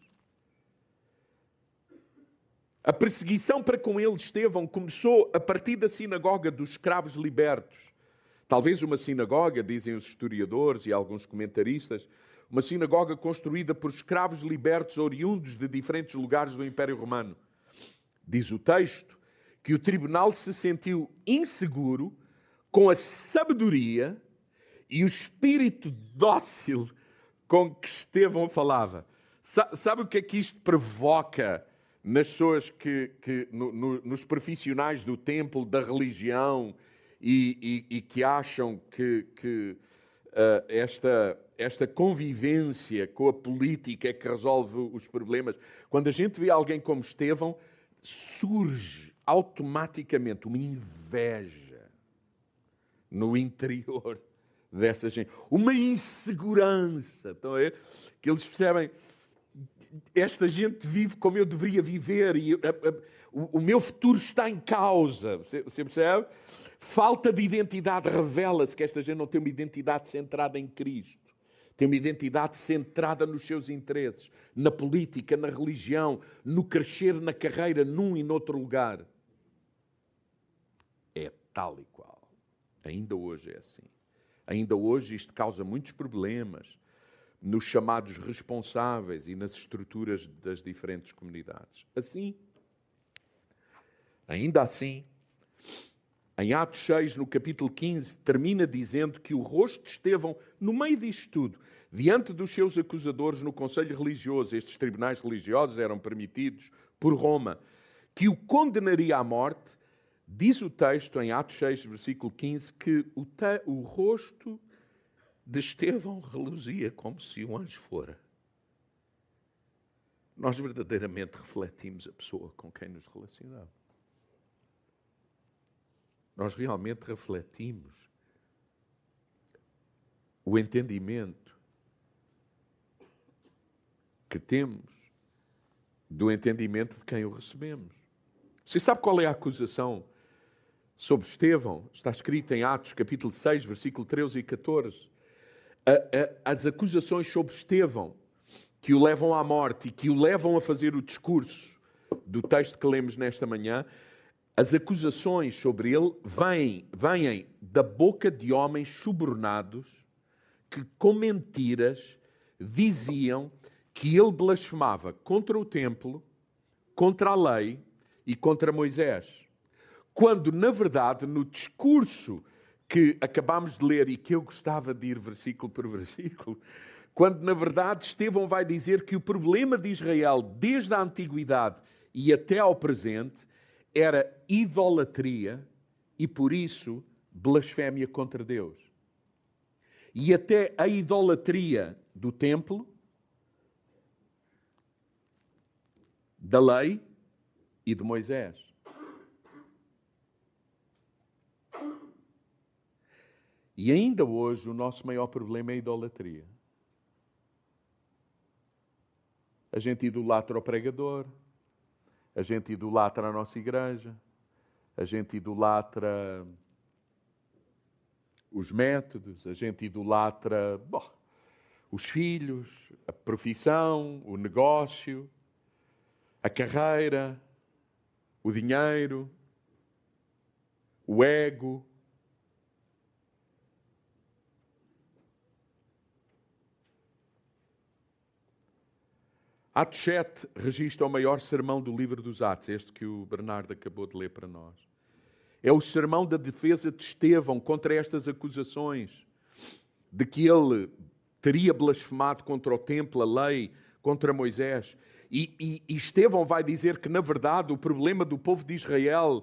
A perseguição para com ele, Estevão, começou a partir da sinagoga dos escravos libertos. Talvez uma sinagoga, dizem os historiadores e alguns comentaristas, uma sinagoga construída por escravos libertos oriundos de diferentes lugares do Império Romano. Diz o texto que o tribunal se sentiu inseguro com a sabedoria e o espírito dócil com que Estevão falava. Sabe o que é que isto provoca nas pessoas nos profissionais do templo, da religião, e que acham que esta convivência com a política é que resolve os problemas? Quando a gente vê alguém como Estevão, surge automaticamente uma inveja no interior dessa gente, uma insegurança. Então que eles percebem, esta gente vive como eu deveria viver e o meu futuro está em causa. Você percebe? Falta de identidade. Revela-se que esta gente não tem uma identidade centrada em Cristo. Tem uma identidade centrada nos seus interesses, na política, na religião, no crescer na carreira, num e noutro lugar. É tal e qual. Ainda hoje é assim. Ainda hoje isto causa muitos problemas nos chamados responsáveis e nas estruturas das diferentes comunidades. Assim, ainda assim, Em Atos 6, no capítulo 15, termina dizendo que o rosto de Estevão, no meio disto tudo, diante dos seus acusadores no conselho religioso, estes tribunais religiosos eram permitidos por Roma, que o condenaria à morte, diz o texto em Atos 6, versículo 15, que o rosto de Estevão reluzia como se um anjo fora. Nós verdadeiramente refletimos a pessoa com quem nos relacionamos. Nós realmente refletimos o entendimento que temos do entendimento de quem o recebemos. Você sabe qual é a acusação sobre Estevão? Está escrito em Atos, capítulo 6, versículo 13 e 14. As acusações sobre Estevão que o levam à morte e que o levam a fazer o discurso do texto que lemos nesta manhã, as acusações sobre ele vêm da boca de homens subornados que, com mentiras, diziam que ele blasfemava contra o templo, contra a lei e contra Moisés. Quando, na verdade, no discurso que acabámos de ler e que eu gostava de ir versículo por versículo, quando, na verdade, Estevão vai dizer que o problema de Israel, desde a antiguidade e até ao presente, era idolatria e, por isso, blasfémia contra Deus. E até a idolatria do templo, da lei e de Moisés. E ainda hoje o nosso maior problema é a idolatria. A gente idolatra o pregador, a gente idolatra a nossa igreja, a gente idolatra os métodos, a gente idolatra os filhos, a profissão, o negócio, a carreira, o dinheiro, o ego. Atos 7 registra o maior sermão do livro dos Atos, este que o Bernardo acabou de ler para nós. É o sermão da defesa de Estevão contra estas acusações de que ele teria blasfemado contra o templo, a lei, contra Moisés. E Estevão vai dizer que, na verdade, o problema do povo de Israel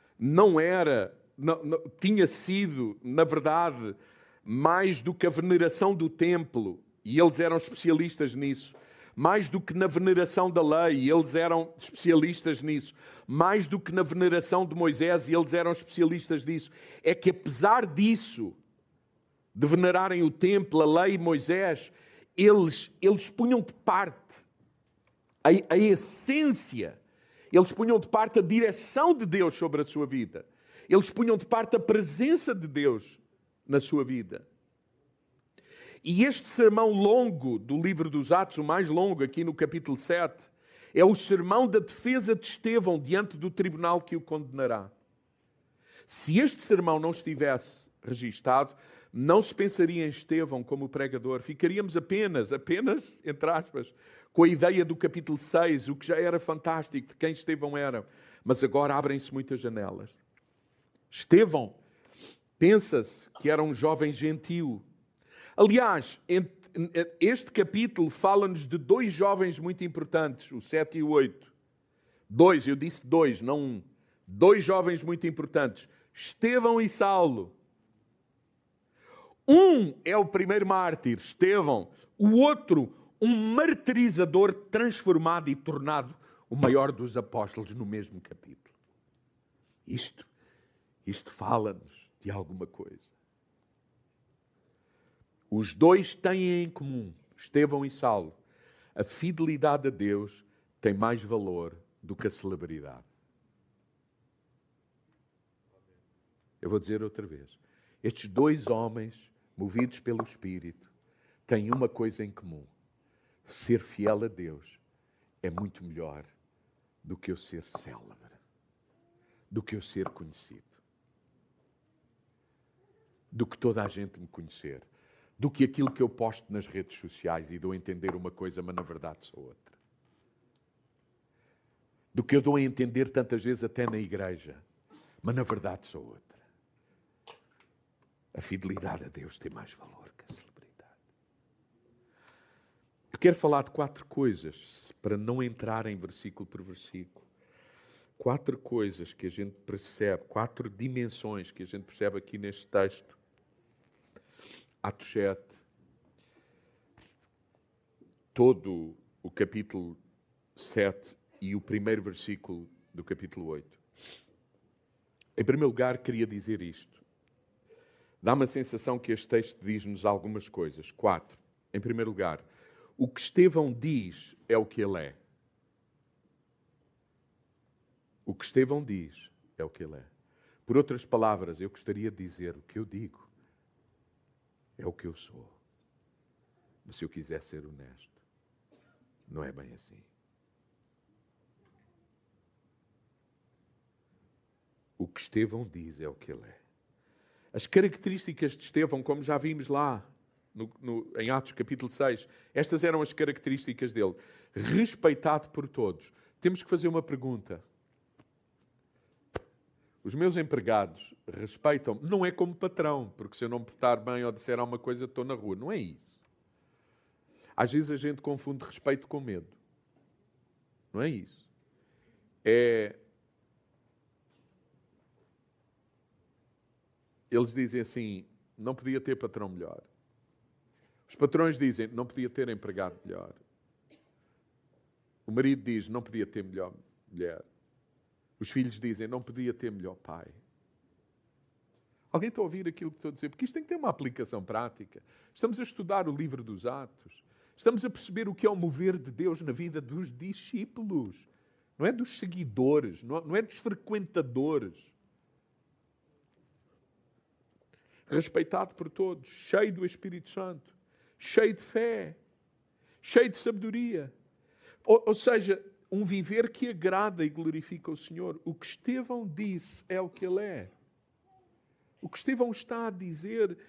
tinha sido, na verdade, mais do que a veneração do templo, e eles eram especialistas nisso. Mais do que na veneração da lei, e eles eram especialistas nisso. Mais do que na veneração de Moisés, e eles eram especialistas nisso. É que, apesar disso, de venerarem o templo, a lei e Moisés, eles punham de parte a essência. Eles punham de parte a direção de Deus sobre a sua vida. Eles punham de parte a presença de Deus na sua vida. E este sermão longo do livro dos Atos, o mais longo, aqui no capítulo 7, é o sermão da defesa de Estevão diante do tribunal que o condenará. Se este sermão não estivesse registado, não se pensaria em Estevão como pregador. Ficaríamos apenas, entre aspas, com a ideia do capítulo 6, o que já era fantástico, de quem Estevão era. Mas agora abrem-se muitas janelas. Estevão, pensa-se que era um jovem gentio. Aliás, este capítulo fala-nos de dois jovens muito importantes, o 7 e o 8. Eu disse dois, não um. Dois jovens muito importantes, Estevão e Saulo. Um é o primeiro mártir, Estevão. O outro, um martirizador transformado e tornado o maior dos apóstolos no mesmo capítulo. Isto fala-nos de alguma coisa. Os dois têm em comum, Estevão e Saulo, a fidelidade a Deus tem mais valor do que a celebridade. Eu vou dizer outra vez. Estes dois homens, movidos pelo Espírito, têm uma coisa em comum. Ser fiel a Deus é muito melhor do que eu ser célebre, do que eu ser conhecido, do que toda a gente me conhecer, do que aquilo que eu posto nas redes sociais e dou a entender uma coisa, mas na verdade sou outra. Do que eu dou a entender tantas vezes até na igreja, mas na verdade sou outra. A fidelidade a Deus tem mais valor que a celebridade. Eu quero falar de 4 coisas, para não entrar em versículo por versículo. 4 coisas que a gente percebe, 4 dimensões que a gente percebe aqui neste texto. Atos 7, todo o capítulo 7 e o primeiro versículo do capítulo 8. Em primeiro lugar, queria dizer isto. Dá-me a sensação que este texto diz-nos algumas coisas. 4. Em primeiro lugar, o que Estevão diz é o que ele é. O que Estevão diz é o que ele é. Por outras palavras, eu gostaria de dizer o que eu digo é o que eu sou. Mas se eu quiser ser honesto, não é bem assim. O que Estevão diz é o que ele é. As características de Estevão, como já vimos lá em Atos capítulo 6, estas eram as características dele. Respeitado por todos. Temos que fazer uma pergunta. Os meus empregados respeitam-me. Não é como patrão, porque se eu não me portar bem ou disser alguma coisa, estou na rua. Não é isso. Às vezes a gente confunde respeito com medo. Não é isso. Eles dizem assim, não podia ter patrão melhor. Os patrões dizem, não podia ter empregado melhor. O marido diz, não podia ter melhor mulher. Os filhos dizem, não podia ter melhor pai. Alguém está a ouvir aquilo que estou a dizer? Porque isto tem que ter uma aplicação prática. Estamos a estudar o livro dos Atos. Estamos a perceber o que é o mover de Deus na vida dos discípulos. Não é dos seguidores, não é dos frequentadores. Respeitado por todos, cheio do Espírito Santo, cheio de fé, cheio de sabedoria. Ou seja, um viver que agrada e glorifica o Senhor. O que Estevão disse é o que ele é. O que Estevão está a dizer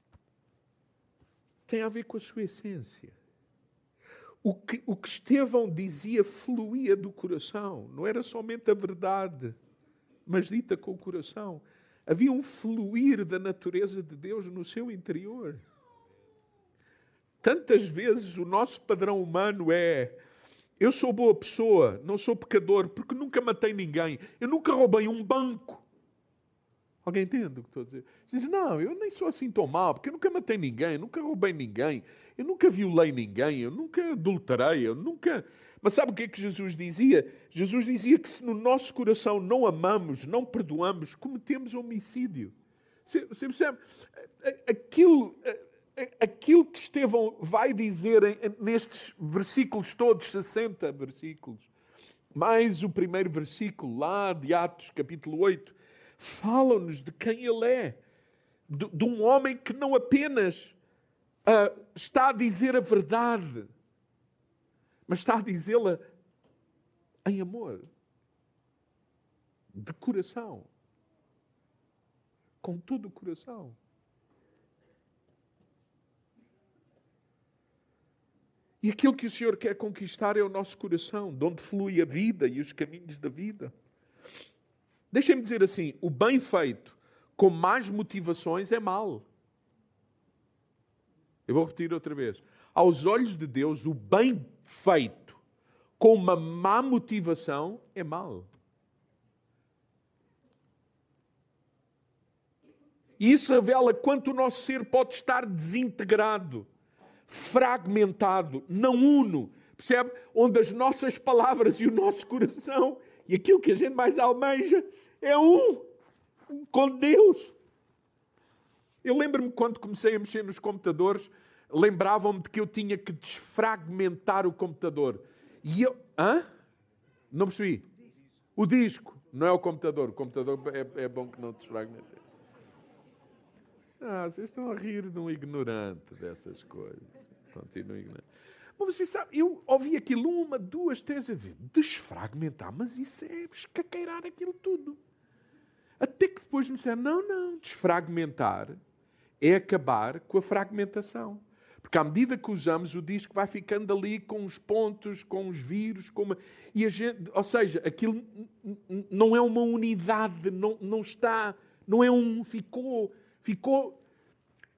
tem a ver com a sua essência. O que Estevão dizia fluía do coração. Não era somente a verdade, mas dita com o coração. Havia um fluir da natureza de Deus no seu interior. Tantas vezes o nosso padrão humano é: eu sou boa pessoa, não sou pecador, porque nunca matei ninguém. Eu nunca roubei um banco. Alguém entende o que estou a dizer? Você diz, não, eu nem sou assim tão mau, porque eu nunca matei ninguém, nunca roubei ninguém, eu nunca violei ninguém, eu nunca adulterei, eu nunca... Mas sabe o que é que Jesus dizia? Jesus dizia que se no nosso coração não amamos, não perdoamos, cometemos homicídio. Você percebe? Aquilo que Estevão vai dizer nestes versículos todos, 60 versículos, mais o primeiro versículo lá de Atos, capítulo 8, falam-nos de quem ele é. De um homem que não apenas está a dizer a verdade, mas está a dizê-la em amor, de coração, com todo o coração. E aquilo que o Senhor quer conquistar é o nosso coração, de onde flui a vida e os caminhos da vida. Deixem-me dizer assim, o bem feito com más motivações é mal. Eu vou repetir outra vez. Aos olhos de Deus, o bem feito com uma má motivação é mal. E isso revela quanto o nosso ser pode estar desintegrado, fragmentado, não uno. Percebe? Onde as nossas palavras e o nosso coração e aquilo que a gente mais almeja é um com Deus. Eu lembro-me quando comecei a mexer nos computadores, lembravam-me de que eu tinha que desfragmentar o computador. E eu... Não percebi. O disco, não é o computador. O computador é bom que não desfragmente. Vocês estão a rir de um ignorante dessas coisas. Continuo ignorante. Mas você sabe, eu ouvi aquilo 1, 2, 3 a dizer, desfragmentar, mas isso é escaqueirar aquilo tudo. Até que depois me disseram, não, desfragmentar é acabar com a fragmentação. Porque à medida que usamos, o disco vai ficando ali com os pontos, com os vírus, e a gente, ou seja, aquilo não é uma unidade, não está, não é ficou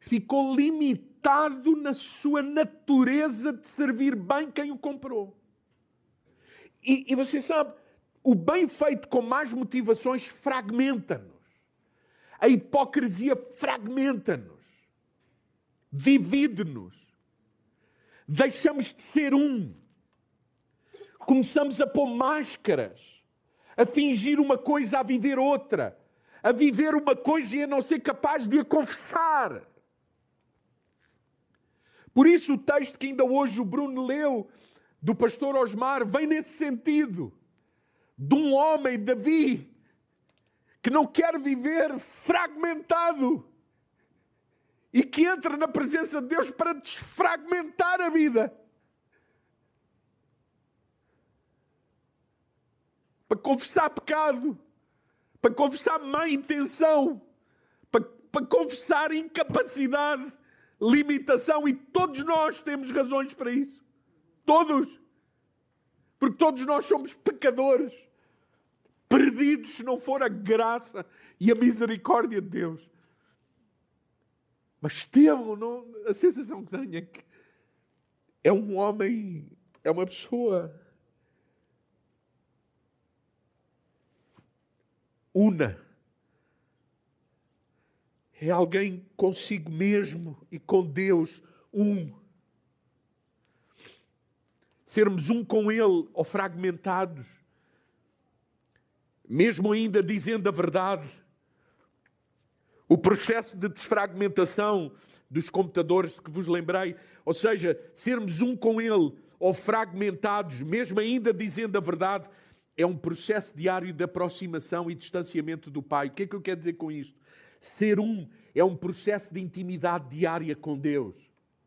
ficou limitado na sua natureza de servir bem quem o comprou. E você sabe, o bem feito com más motivações fragmenta-nos. A hipocrisia fragmenta-nos. Divide-nos. Deixamos de ser um. Começamos a pôr máscaras, a fingir uma coisa, a viver outra, a viver uma coisa e a não ser capaz de a confessar. Por isso o texto que ainda hoje o Bruno leu, do pastor Osmar, vem nesse sentido. De um homem, Davi, que não quer viver fragmentado e que entra na presença de Deus para desfragmentar a vida. Para confessar pecado, para confessar má intenção, para confessar incapacidade, limitação, e todos nós temos razões para isso. Todos. Porque todos nós somos pecadores, perdidos se não for a graça e a misericórdia de Deus. Mas Estevão, a sensação que tenho é que é um homem, é uma pessoa una. É alguém consigo mesmo e com Deus um. Sermos um com Ele ou fragmentados, mesmo ainda dizendo a verdade. O processo de desfragmentação dos computadores de que vos lembrei, ou seja, sermos um com Ele ou fragmentados, mesmo ainda dizendo a verdade, é um processo diário de aproximação e distanciamento do Pai. O que é que eu quero dizer com isto? Ser um é um processo de intimidade diária com Deus.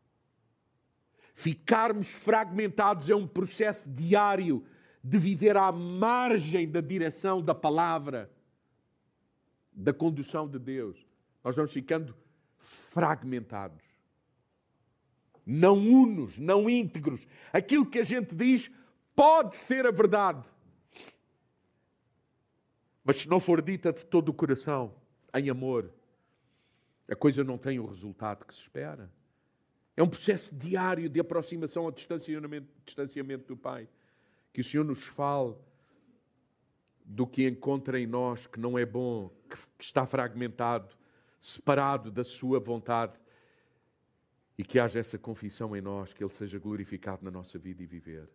Ficarmos fragmentados é um processo diário de viver à margem da direção da palavra, da condução de Deus. Nós vamos ficando fragmentados. Não unos, não íntegros. Aquilo que a gente diz pode ser a verdade. Mas se não for dita de todo o coração, em amor, a coisa não tem o resultado que se espera. É um processo diário de aproximação ao distanciamento do Pai. Que o Senhor nos fale do que encontra em nós que não é bom, que está fragmentado, separado da sua vontade, e que haja essa confissão em nós, que Ele seja glorificado na nossa vida e viver.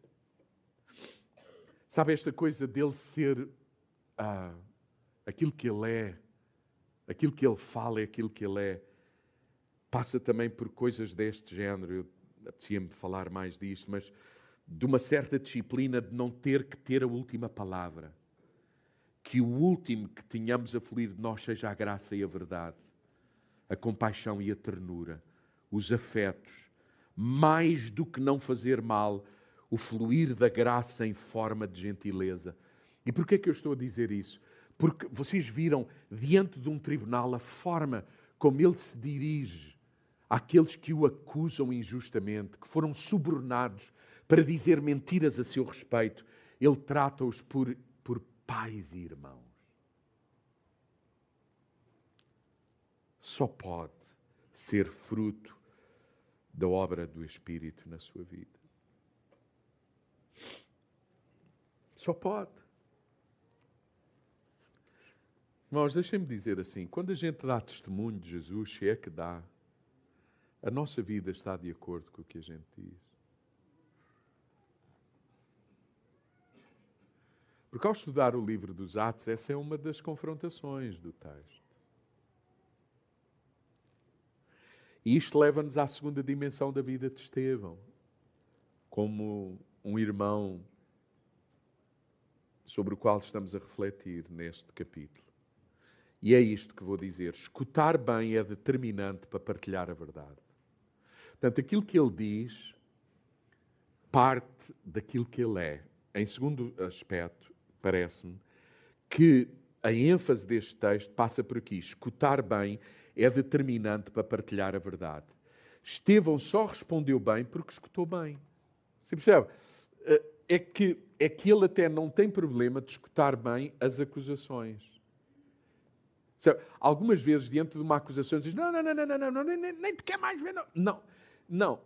Sabe, esta coisa dele ser aquilo que Ele é, aquilo que Ele fala é aquilo que Ele é, passa também por coisas deste género. Eu apetecia-me falar mais disto, mas de uma certa disciplina de não ter que ter a última palavra. Que o último que tenhamos a fluir de nós seja a graça e a verdade, a compaixão e a ternura, os afetos, mais do que não fazer mal, o fluir da graça em forma de gentileza. E porquê é que eu estou a dizer isso? Porque vocês viram, diante de um tribunal, a forma como ele se dirige àqueles que o acusam injustamente, que foram subornados para dizer mentiras a seu respeito. Ele trata-os por pais e irmãos. Só pode ser fruto da obra do Espírito na sua vida. Só pode. Irmãos, deixem-me dizer assim, quando a gente dá testemunho de Jesus, se é que dá, a nossa vida está de acordo com o que a gente diz. Porque ao estudar o livro dos Atos, essa é uma das confrontações do texto. E isto leva-nos à segunda dimensão da vida de Estevão, como um irmão sobre o qual estamos a refletir neste capítulo. E é isto que vou dizer. Escutar bem é determinante para partilhar a verdade. Portanto, aquilo que ele diz parte daquilo que ele é. Em segundo aspecto, parece-me que a ênfase deste texto passa por aqui. Escutar bem é determinante para partilhar a verdade. Estevão só respondeu bem porque escutou bem. Você percebe? É que ele até não tem problema de escutar bem as acusações. Sabe, algumas vezes, diante de uma acusação, diz, não, nem te quer mais ver. Não.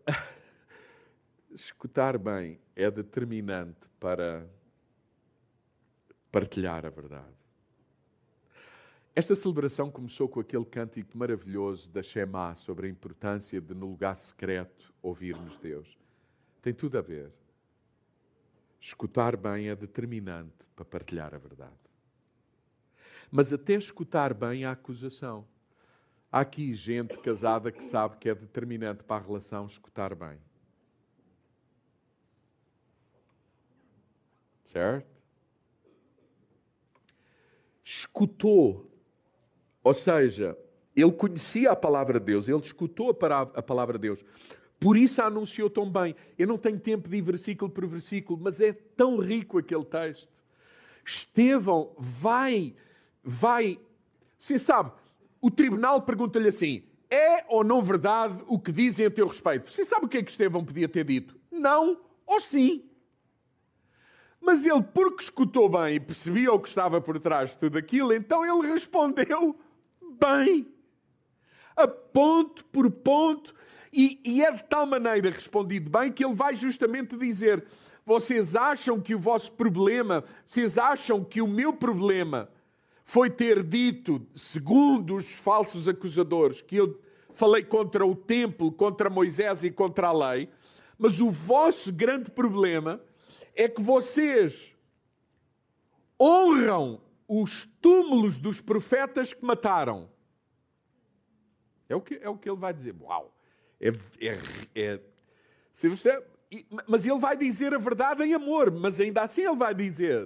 Escutar bem é determinante para partilhar a verdade. Esta celebração começou com aquele cântico maravilhoso da Shema sobre a importância de, no lugar secreto, ouvirmos Deus. Tem tudo a ver. Escutar bem é determinante para partilhar a verdade. Mas até escutar bem a acusação. Há aqui gente casada que sabe que é determinante para a relação escutar bem. Certo? Escutou. Ou seja, ele conhecia a palavra de Deus, ele escutou a palavra de Deus. Por isso a anunciou tão bem. Eu não tenho tempo de ir versículo por versículo, mas é tão rico aquele texto. Estevão vai. Você sabe, o tribunal pergunta-lhe assim, é ou não verdade o que dizem a teu respeito? Você sabe o que é que Estevão podia ter dito? Não ou sim. Mas ele, porque escutou bem e percebia o que estava por trás de tudo aquilo, então ele respondeu bem, a ponto por ponto, e é de tal maneira respondido bem que ele vai justamente dizer, vocês acham que o vosso problema, vocês acham que o meu problema foi ter dito, segundo os falsos acusadores, que eu falei contra o templo, contra Moisés e contra a lei, mas o vosso grande problema é que vocês honram os túmulos dos profetas que mataram. É o que ele vai dizer. Uau! Você percebe? Mas ele vai dizer a verdade em amor, mas ainda assim ele vai dizer.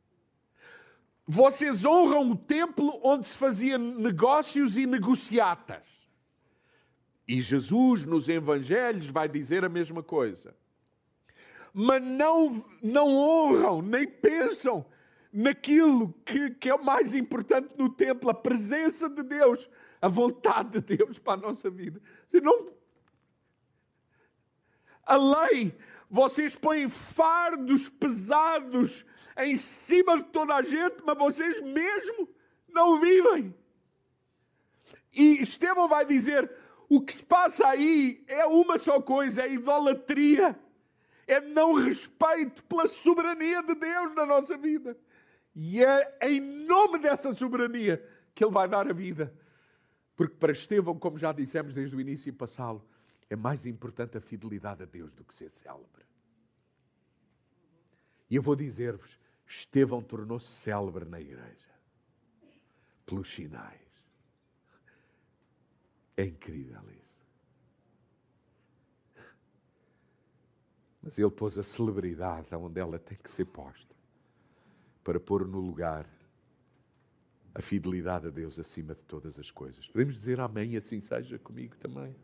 Vocês honram o templo onde se fazia negócios e negociatas. E Jesus, nos evangelhos, vai dizer a mesma coisa. Mas não honram, nem pensam naquilo que é o mais importante no templo, a presença de Deus, a vontade de Deus para a nossa vida. A lei, vocês põem fardos pesados em cima de toda a gente, mas vocês mesmo não vivem. E Estevão vai dizer, o que se passa aí é uma só coisa, é idolatria. É não respeito pela soberania de Deus na nossa vida. E é em nome dessa soberania que Ele vai dar a vida. Porque para Estevão, como já dissemos desde o início passado, é mais importante a fidelidade a Deus do que ser célebre. E eu vou dizer-vos, Estevão tornou-se célebre na igreja. Pelos sinais. É incrível isso. Mas ele pôs a celebridade onde ela tem que ser posta. Para pôr no lugar a fidelidade a Deus acima de todas as coisas. Podemos dizer amém e assim seja comigo também.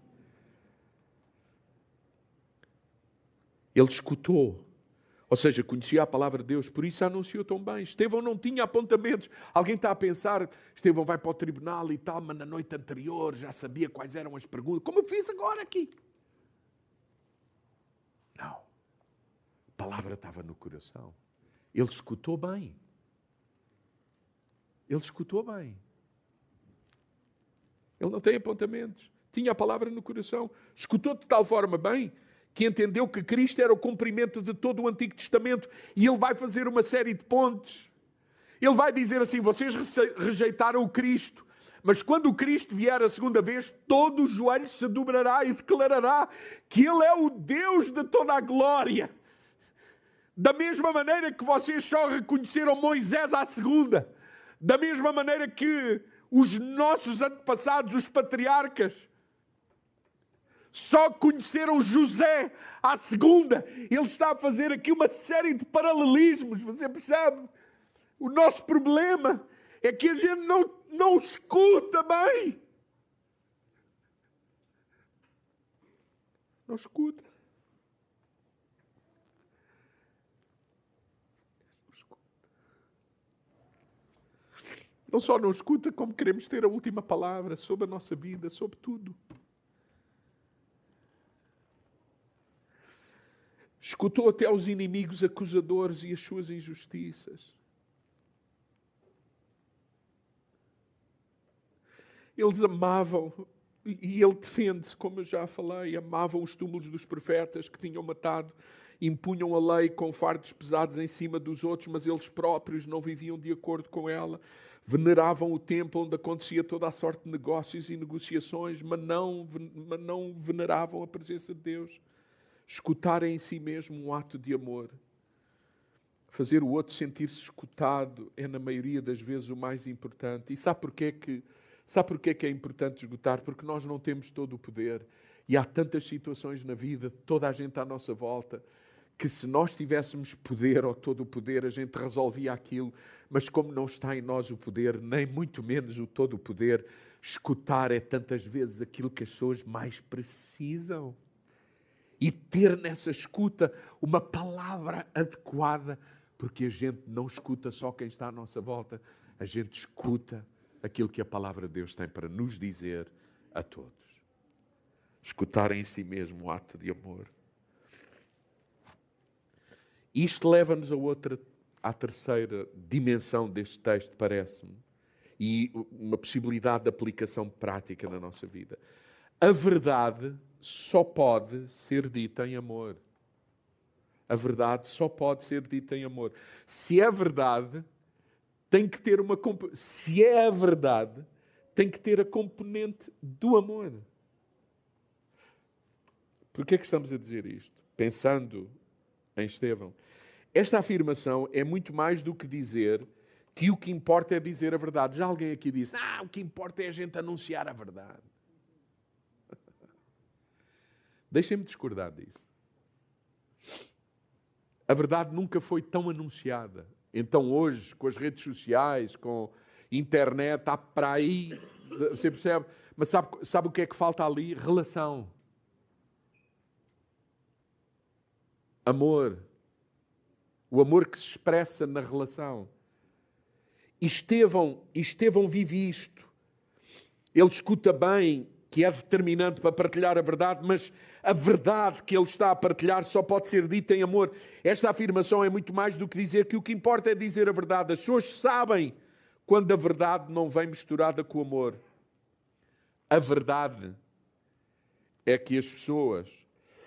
Ele escutou. Ou seja, conhecia a palavra de Deus, por isso a anunciou tão bem. Estevão não tinha apontamentos. Alguém está a pensar, Estevão vai para o tribunal e tal, mas na noite anterior já sabia quais eram as perguntas. Como eu fiz agora aqui? Não. A palavra estava no coração. Ele escutou bem. Ele escutou bem. Ele não tem apontamentos. Tinha a palavra no coração. Escutou de tal forma bem que entendeu que Cristo era o cumprimento de todo o Antigo Testamento. E ele vai fazer uma série de pontes. Ele vai dizer assim, vocês rejeitaram o Cristo. Mas quando o Cristo vier a segunda vez, todo o joelho se dobrará e declarará que Ele é o Deus de toda a glória. Da mesma maneira que vocês só reconheceram Moisés à segunda. Da mesma maneira que os nossos antepassados, os patriarcas, só conheceram José à segunda. Ele está a fazer aqui uma série de paralelismos. Você percebe? O nosso problema é que a gente não escuta bem. Não escuta. Não escuta. Não só não escuta, como queremos ter a última palavra sobre a nossa vida, sobre tudo. Escutou até os inimigos acusadores e as suas injustiças. Eles amavam, e ele defende-se, como eu já falei, amavam os túmulos dos profetas que tinham matado, impunham a lei com fardos pesados em cima dos outros, mas eles próprios não viviam de acordo com ela. Veneravam o templo onde acontecia toda a sorte de negócios e negociações, mas não veneravam a presença de Deus. Escutar em si mesmo um ato de amor. Fazer o outro sentir-se escutado é, na maioria das vezes, o mais importante. E sabe porquê que é importante escutar? Porque nós não temos todo o poder. E há tantas situações na vida, toda a gente à nossa volta, que se nós tivéssemos poder ou todo o poder, a gente resolvia aquilo. Mas como não está em nós o poder, nem muito menos o todo o poder, escutar é tantas vezes aquilo que as pessoas mais precisam. E ter nessa escuta uma palavra adequada, porque a gente não escuta só quem está à nossa volta, a gente escuta aquilo que a palavra de Deus tem para nos dizer a todos. Escutar em si mesmo o ato de amor. Isto leva-nos à terceira dimensão deste texto, parece-me, e uma possibilidade de aplicação prática na nossa vida. A verdade só pode ser dita em amor. A verdade só pode ser dita em amor. Se é verdade, tem que ter se é a verdade, tem que ter a componente do amor. Por que é que estamos a dizer isto? Pensando em Estevão. Esta afirmação é muito mais do que dizer que o que importa é dizer a verdade. Já alguém aqui disse, o que importa é a gente anunciar a verdade. Deixem-me discordar disso. A verdade nunca foi tão anunciada. Então hoje, com as redes sociais, com internet, há para aí, você percebe? Mas sabe o que é que falta ali? Relação. Amor. O amor que se expressa na relação. E Estevão vive isto. Ele escuta bem, que é determinante para partilhar a verdade, mas a verdade que ele está a partilhar só pode ser dita em amor. Esta afirmação é muito mais do que dizer que o que importa é dizer a verdade. As pessoas sabem quando a verdade não vem misturada com o amor. A verdade é que as pessoas...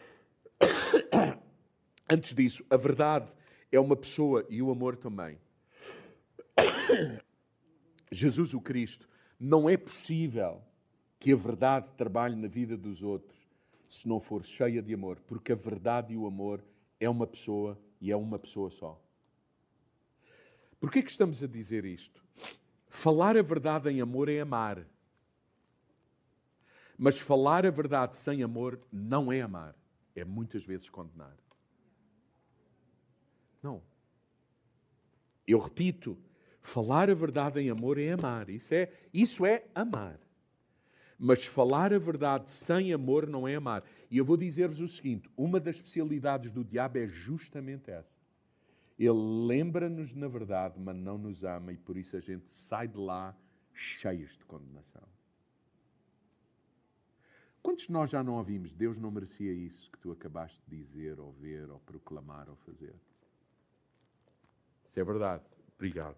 Antes disso, a verdade é uma pessoa e o amor também. Jesus o Cristo, não é possível que a verdade trabalhe na vida dos outros se não for cheia de amor, porque a verdade e o amor é uma pessoa e é uma pessoa só. Por que é que estamos a dizer isto? Falar a verdade em amor é amar. Mas falar a verdade sem amor não é amar. É muitas vezes condenar. Não. Eu repito, falar a verdade em amor é amar. Isso é amar. Mas falar a verdade sem amor não é amar. E eu vou dizer-vos o seguinte, uma das especialidades do diabo é justamente essa. Ele lembra-nos na verdade, mas não nos ama, e por isso a gente sai de lá cheios de condenação. Quantos de nós já não ouvimos? Deus não merecia isso que tu acabaste de dizer, ou ver, ou proclamar, ou fazer. Isso é verdade. Obrigado.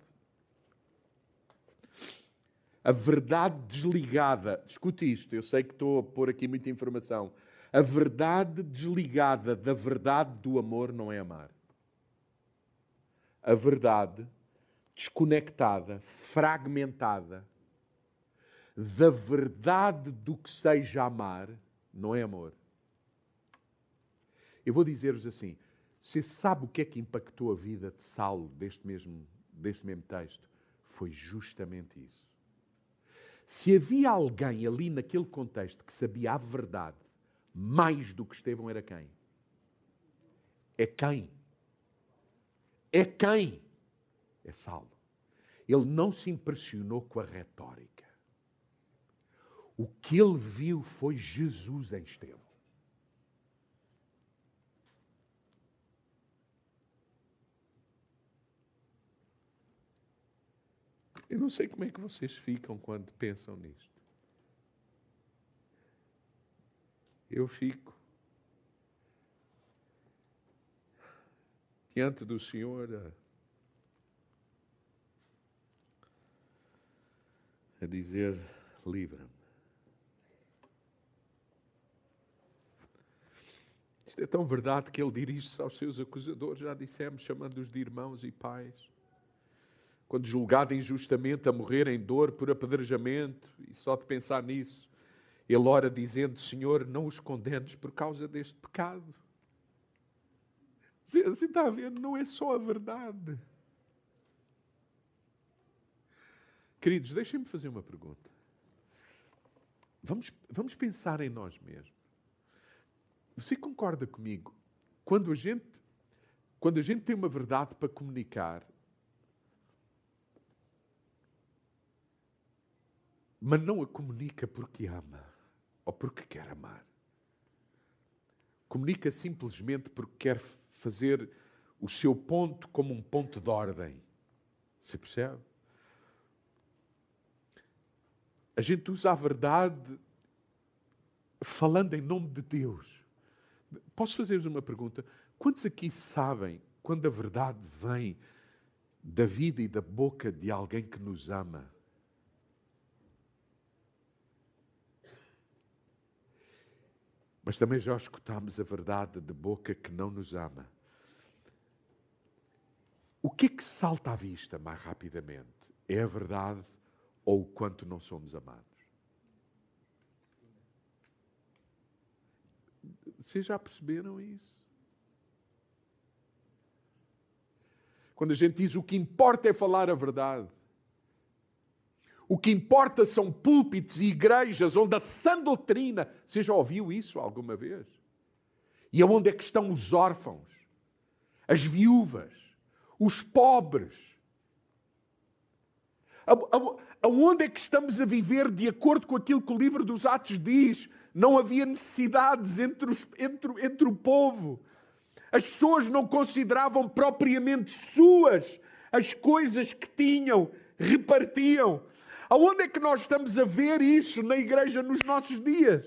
A verdade desligada, escute isto, eu sei que estou a pôr aqui muita informação. A verdade desligada da verdade do amor não é amar. A verdade desconectada, fragmentada da verdade do que seja amar, não é amor. Eu vou dizer-vos assim, você sabe o que é que impactou a vida de Saulo deste mesmo texto? Foi justamente isso. Se havia alguém ali naquele contexto que sabia a verdade mais do que Estevão, era quem? É quem? É quem? É Saulo. Ele não se impressionou com a retórica. O que ele viu foi Jesus em Estevão. Eu não sei como é que vocês ficam quando pensam nisto. Eu fico diante do Senhor a dizer, livra-me. Isto é tão verdade que ele dirige-se aos seus acusadores, já dissemos, chamando-os de irmãos e pais. Quando julgado injustamente a morrer em dor por apedrejamento, e só de pensar nisso, ele ora dizendo: Senhor, não os condenes por causa deste pecado. Você está a ver? Não é só a verdade. Queridos, deixem-me fazer uma pergunta. Vamos pensar em nós mesmos. Você concorda comigo? Quando a gente tem uma verdade para comunicar, mas não a comunica porque ama ou porque quer amar. Comunica simplesmente porque quer fazer o seu ponto como um ponto de ordem. Você percebe? A gente usa a verdade falando em nome de Deus. Posso fazer-vos uma pergunta? Quantos aqui sabem quando a verdade vem da vida e da boca de alguém que nos ama? Mas também já escutamos a verdade de boca que não nos ama. O que é que salta à vista mais rapidamente? É a verdade ou o quanto não somos amados? Vocês já perceberam isso? Quando a gente diz o que importa é falar a verdade. O que importa são púlpitos e igrejas onde a sã doutrina... Você já ouviu isso alguma vez? E aonde é que estão os órfãos? As viúvas? Os pobres? Aonde é que estamos a viver de acordo com aquilo que o livro dos Atos diz? Não havia necessidades entre o povo. As pessoas não consideravam propriamente suas as coisas que tinham, repartiam. Aonde é que nós estamos a ver isso na igreja nos nossos dias?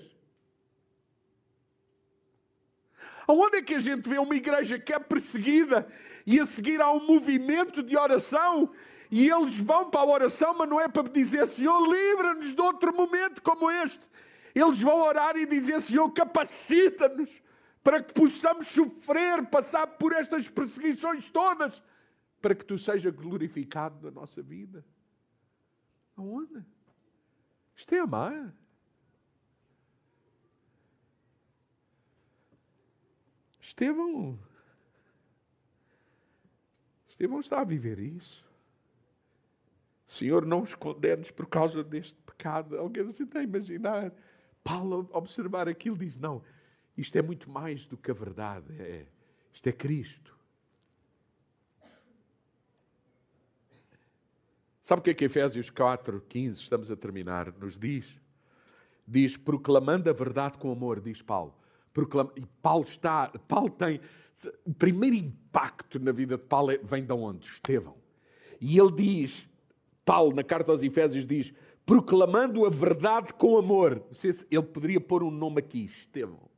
Aonde é que a gente vê uma igreja que é perseguida e a seguir há um movimento de oração e eles vão para a oração, mas não é para dizer: Senhor, livra-nos de outro momento como este. Eles vão orar e dizer: Senhor, capacita-nos para que possamos sofrer, passar por estas perseguições todas, para que Tu sejas glorificado na nossa vida. Aonde? Isto é amar. Estevão está a viver isso. Senhor, não os condenes por causa deste pecado. Alguém você está a imaginar? Paulo, ao observar aquilo, diz: não, isto é muito mais do que a verdade. Isto é Cristo. Sabe o que é que Efésios 4:15, estamos a terminar, nos diz? Diz: proclamando a verdade com amor, diz Paulo. E Paulo tem... O primeiro impacto na vida de Paulo vem de onde? Estevão. E ele diz, Paulo, na carta aos Efésios, diz: proclamando a verdade com amor. Ele poderia pôr um nome aqui, Estevão.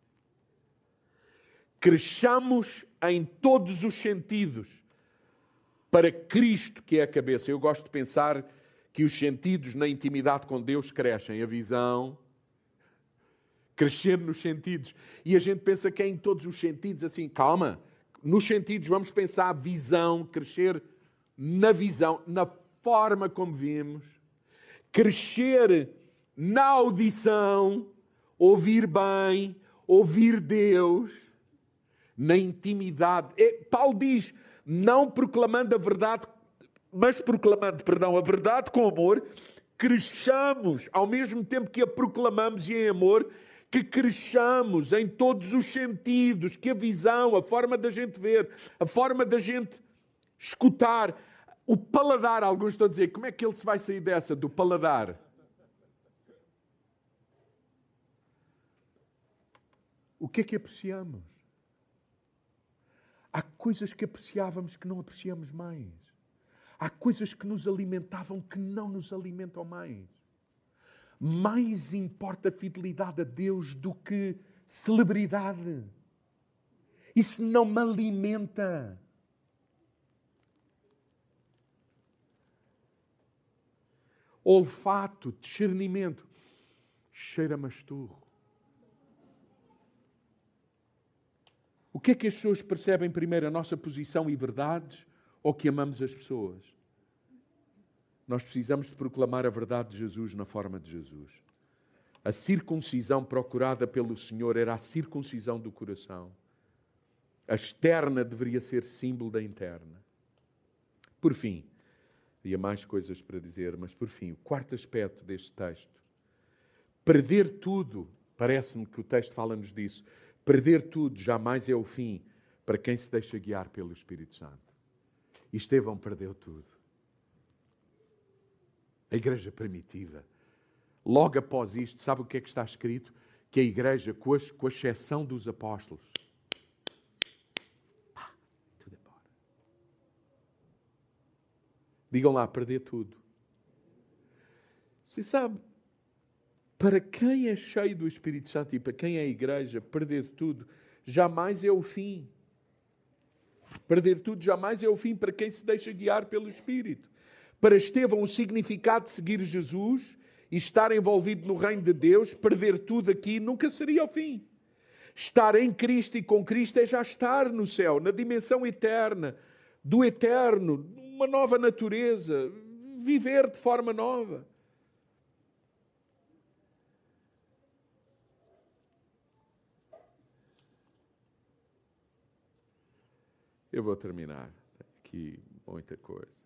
Cresçamos em todos os sentidos para Cristo, que é a cabeça. Eu gosto de pensar que os sentidos na intimidade com Deus crescem. A visão, crescer nos sentidos. E a gente pensa que é em todos os sentidos, assim, calma. Nos sentidos vamos pensar a visão, crescer na visão, na forma como vimos. Crescer na audição, ouvir bem, ouvir Deus, na intimidade. Paulo diz, não proclamando a verdade, mas proclamando, a verdade com amor, cresçamos, ao mesmo tempo que a proclamamos e em amor, que cresçamos em todos os sentidos, que a visão, a forma da gente ver, a forma da gente escutar, o paladar, alguns estão a dizer, como é que ele se vai sair dessa, do paladar? O que é que apreciamos? Há coisas que apreciávamos que não apreciamos mais. Há coisas que nos alimentavam que não nos alimentam mais. Mais importa a fidelidade a Deus do que celebridade. Isso não me alimenta. olfato, discernimento. Cheira masturro. O que é que as pessoas percebem primeiro? A nossa posição e verdades ou que amamos as pessoas? Nós precisamos de proclamar a verdade de Jesus na forma de Jesus. A circuncisão procurada pelo Senhor era a circuncisão do coração. A externa deveria ser símbolo da interna. Por fim, havia mais coisas para dizer, mas por fim, o quarto aspecto deste texto. Perder tudo, parece-me que o texto fala-nos disso. Perder tudo jamais é o fim para quem se deixa guiar pelo Espírito Santo. E Estevão perdeu tudo. A igreja primitiva. Logo após isto, sabe o que é que está escrito? Que a igreja, com a exceção dos apóstolos, tudo embora. Digam lá, perder tudo. Você sabe, para quem é cheio do Espírito Santo e para quem é a igreja, perder tudo jamais é o fim. Perder tudo jamais é o fim para quem se deixa guiar pelo Espírito. Para Estevão, o significado de seguir Jesus e estar envolvido no reino de Deus, perder tudo aqui nunca seria o fim. Estar em Cristo e com Cristo é já estar no céu, na dimensão eterna, do eterno, uma nova natureza, viver de forma nova. Eu vou terminar. Tem aqui muita coisa.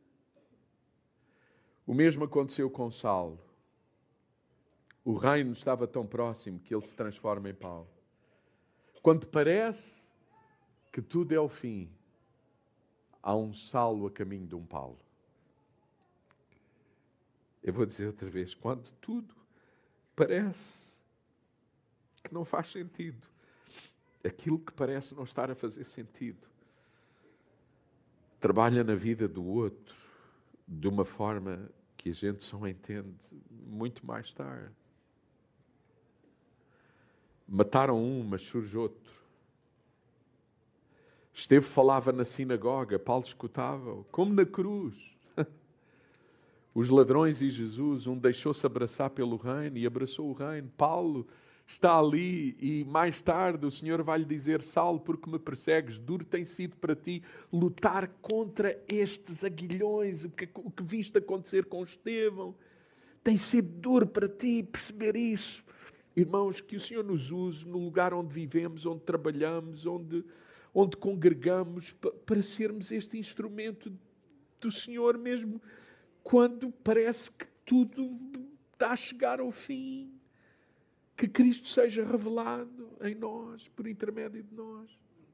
O mesmo aconteceu com Saulo. O reino estava tão próximo que ele se transforma em Paulo. Quando parece que tudo é o fim, há um Saulo a caminho de um Paulo. Eu vou dizer outra vez, quando tudo parece que não faz sentido, aquilo que parece não estar a fazer sentido, trabalha na vida do outro de uma forma que a gente só entende muito mais tarde. Mataram um, mas surge outro. Estevão falava na sinagoga, Paulo escutava-o, como na cruz. Os ladrões e Jesus, um deixou-se abraçar pelo reino e abraçou o reino. Paulo está ali e mais tarde o Senhor vai lhe dizer: Saulo, porque me persegues? Duro tem sido para ti lutar contra estes aguilhões, o que viste acontecer com Estevão. Tem sido duro para ti perceber isso. Irmãos, que o Senhor nos use no lugar onde vivemos, onde trabalhamos, onde congregamos, para sermos este instrumento do Senhor mesmo quando parece que tudo está a chegar ao fim. Que Cristo seja revelado em nós, por intermédio de nós.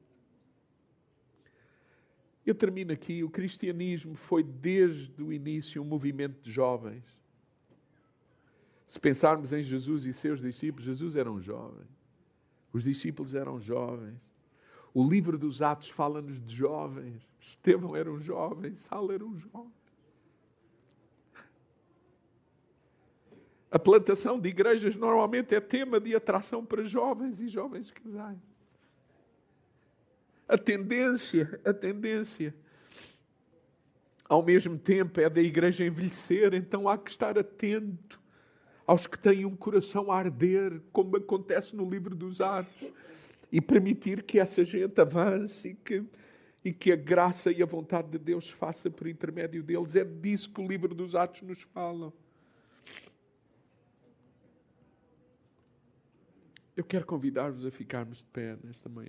Eu termino aqui. O cristianismo foi desde o início um movimento de jovens. Se pensarmos em Jesus e seus discípulos, Jesus era um jovem. Os discípulos eram jovens. O livro dos Atos fala-nos de jovens. Estevão era um jovem, Saulo era um jovem. A plantação de igrejas normalmente é tema de atração para jovens e jovens casais. A tendência, ao mesmo tempo, é da igreja envelhecer, então há que estar atento aos que têm um coração a arder, como acontece no livro dos Atos, e permitir que essa gente avance e que a graça e a vontade de Deus se faça por intermédio deles. É disso que o livro dos Atos nos fala. Eu quero convidar-vos a ficarmos de pé nesta manhã.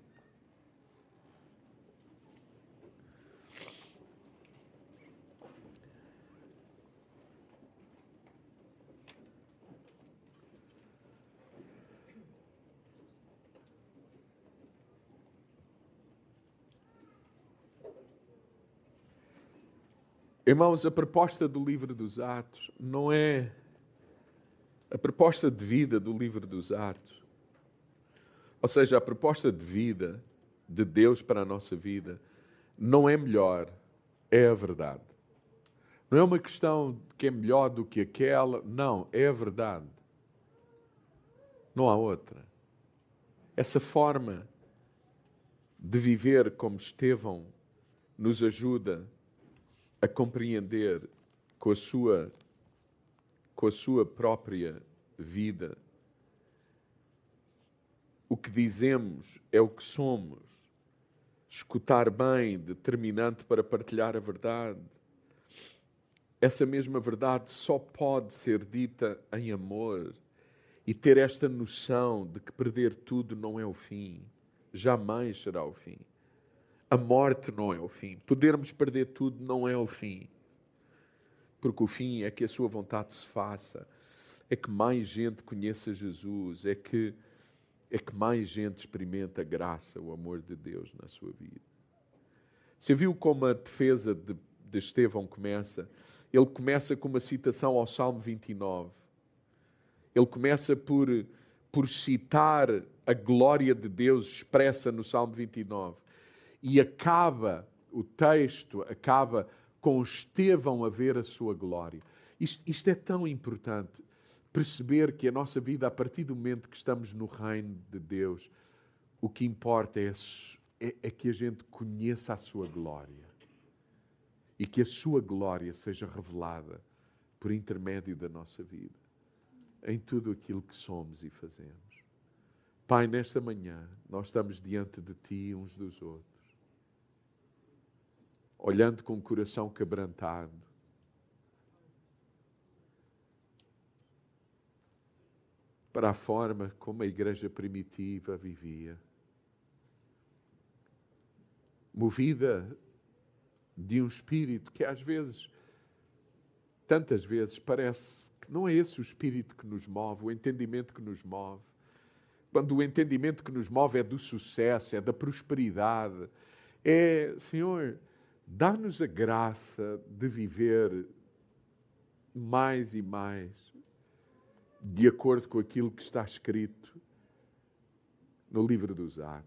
Irmãos, a proposta do livro dos Atos não é a proposta de vida do livro dos Atos. Ou seja, a proposta de vida de Deus para a nossa vida não é melhor, é a verdade. Não é uma questão de que é melhor do que aquela, não, é a verdade. Não há outra. Essa forma de viver como Estevão nos ajuda a compreender com a sua com a sua própria vida. O que dizemos é o que somos. Escutar bem, determinante para partilhar a verdade. Essa mesma verdade só pode ser dita em amor. E ter esta noção de que perder tudo não é o fim. Jamais será o fim. A morte não é o fim. Podermos perder tudo não é o fim. Porque o fim é que a sua vontade se faça. É que mais gente conheça Jesus. É que mais gente experimenta a graça, o amor de Deus na sua vida. Você viu como a defesa de Estevão começa? Ele começa com uma citação ao Salmo 29. Ele começa por citar a glória de Deus expressa no Salmo 29. E o texto acaba com Estevão a ver a sua glória. Isto é tão importante, perceber que a nossa vida, a partir do momento que estamos no reino de Deus, o que importa é que a gente conheça a sua glória. E que a sua glória seja revelada por intermédio da nossa vida, em tudo aquilo que somos e fazemos. Pai, nesta manhã, nós estamos diante de Ti uns dos outros, olhando com o coração quebrantado, para a forma como a igreja primitiva vivia, movida de um espírito que às vezes, tantas vezes, parece que não é esse o espírito que nos move, o entendimento que nos move. Quando o entendimento que nos move é do sucesso, é da prosperidade, Senhor, dá-nos a graça de viver mais e mais de acordo com aquilo que está escrito no livro dos Atos.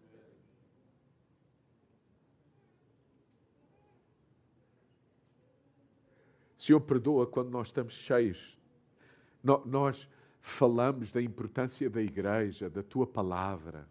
Senhor, perdoa quando nós estamos cheios. Nós falamos da importância da igreja, da Tua palavra,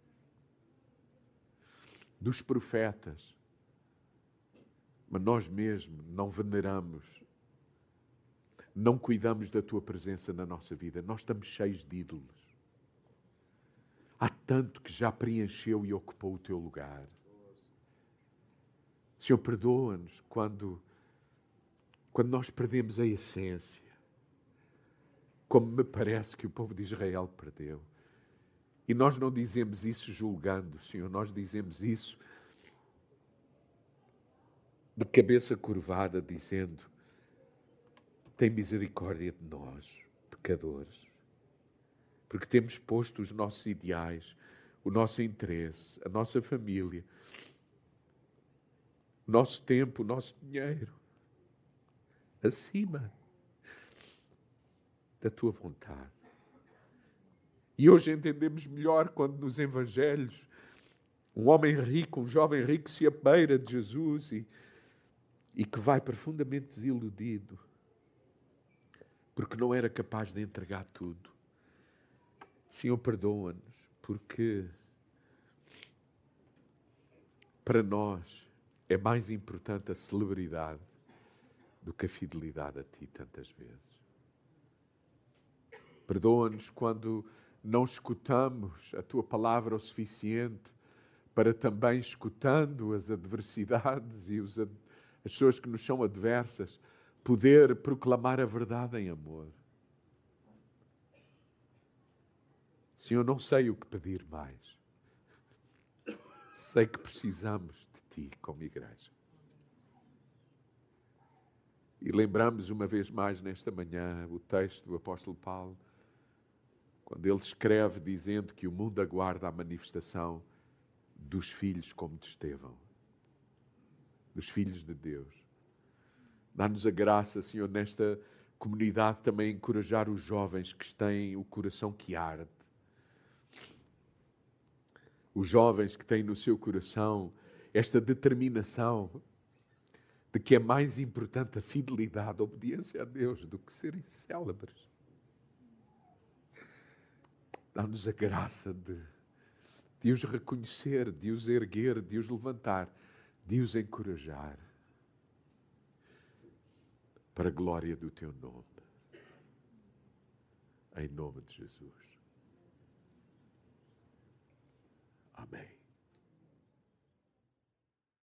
dos profetas, mas nós mesmos não veneramos, não cuidamos da Tua presença na nossa vida. Nós estamos cheios de ídolos. Há tanto que já preencheu e ocupou o Teu lugar. Senhor, perdoa-nos quando nós perdemos a essência, como me parece que o povo de Israel perdeu. E nós não dizemos isso julgando, Senhor, nós dizemos isso de cabeça curvada, dizendo: tem misericórdia de nós, pecadores, porque temos posto os nossos ideais, o nosso interesse, a nossa família, o nosso tempo, o nosso dinheiro, acima da Tua vontade. E hoje entendemos melhor quando nos evangelhos um homem rico, um jovem rico se abeira de Jesus e que vai profundamente desiludido porque não era capaz de entregar tudo. Senhor, perdoa-nos, porque para nós é mais importante a celebridade do que a fidelidade a Ti tantas vezes. Perdoa-nos quando não escutamos a Tua palavra o suficiente para também, escutando as adversidades e as pessoas que nos são adversas, poder proclamar a verdade em amor. Senhor, não sei o que pedir mais. Sei que precisamos de Ti como igreja. E lembramos uma vez mais nesta manhã o texto do apóstolo Paulo, quando ele escreve dizendo que o mundo aguarda a manifestação dos filhos como de Estevão, dos filhos de Deus. Dá-nos a graça, Senhor, nesta comunidade também encorajar os jovens que têm o coração que arde. Os jovens que têm no seu coração esta determinação de que é mais importante a fidelidade, a obediência a Deus, do que serem célebres. Dá-nos a graça de os reconhecer, de os erguer, de os levantar, de os encorajar, para a glória do Teu nome. em nome de Jesus. Amém.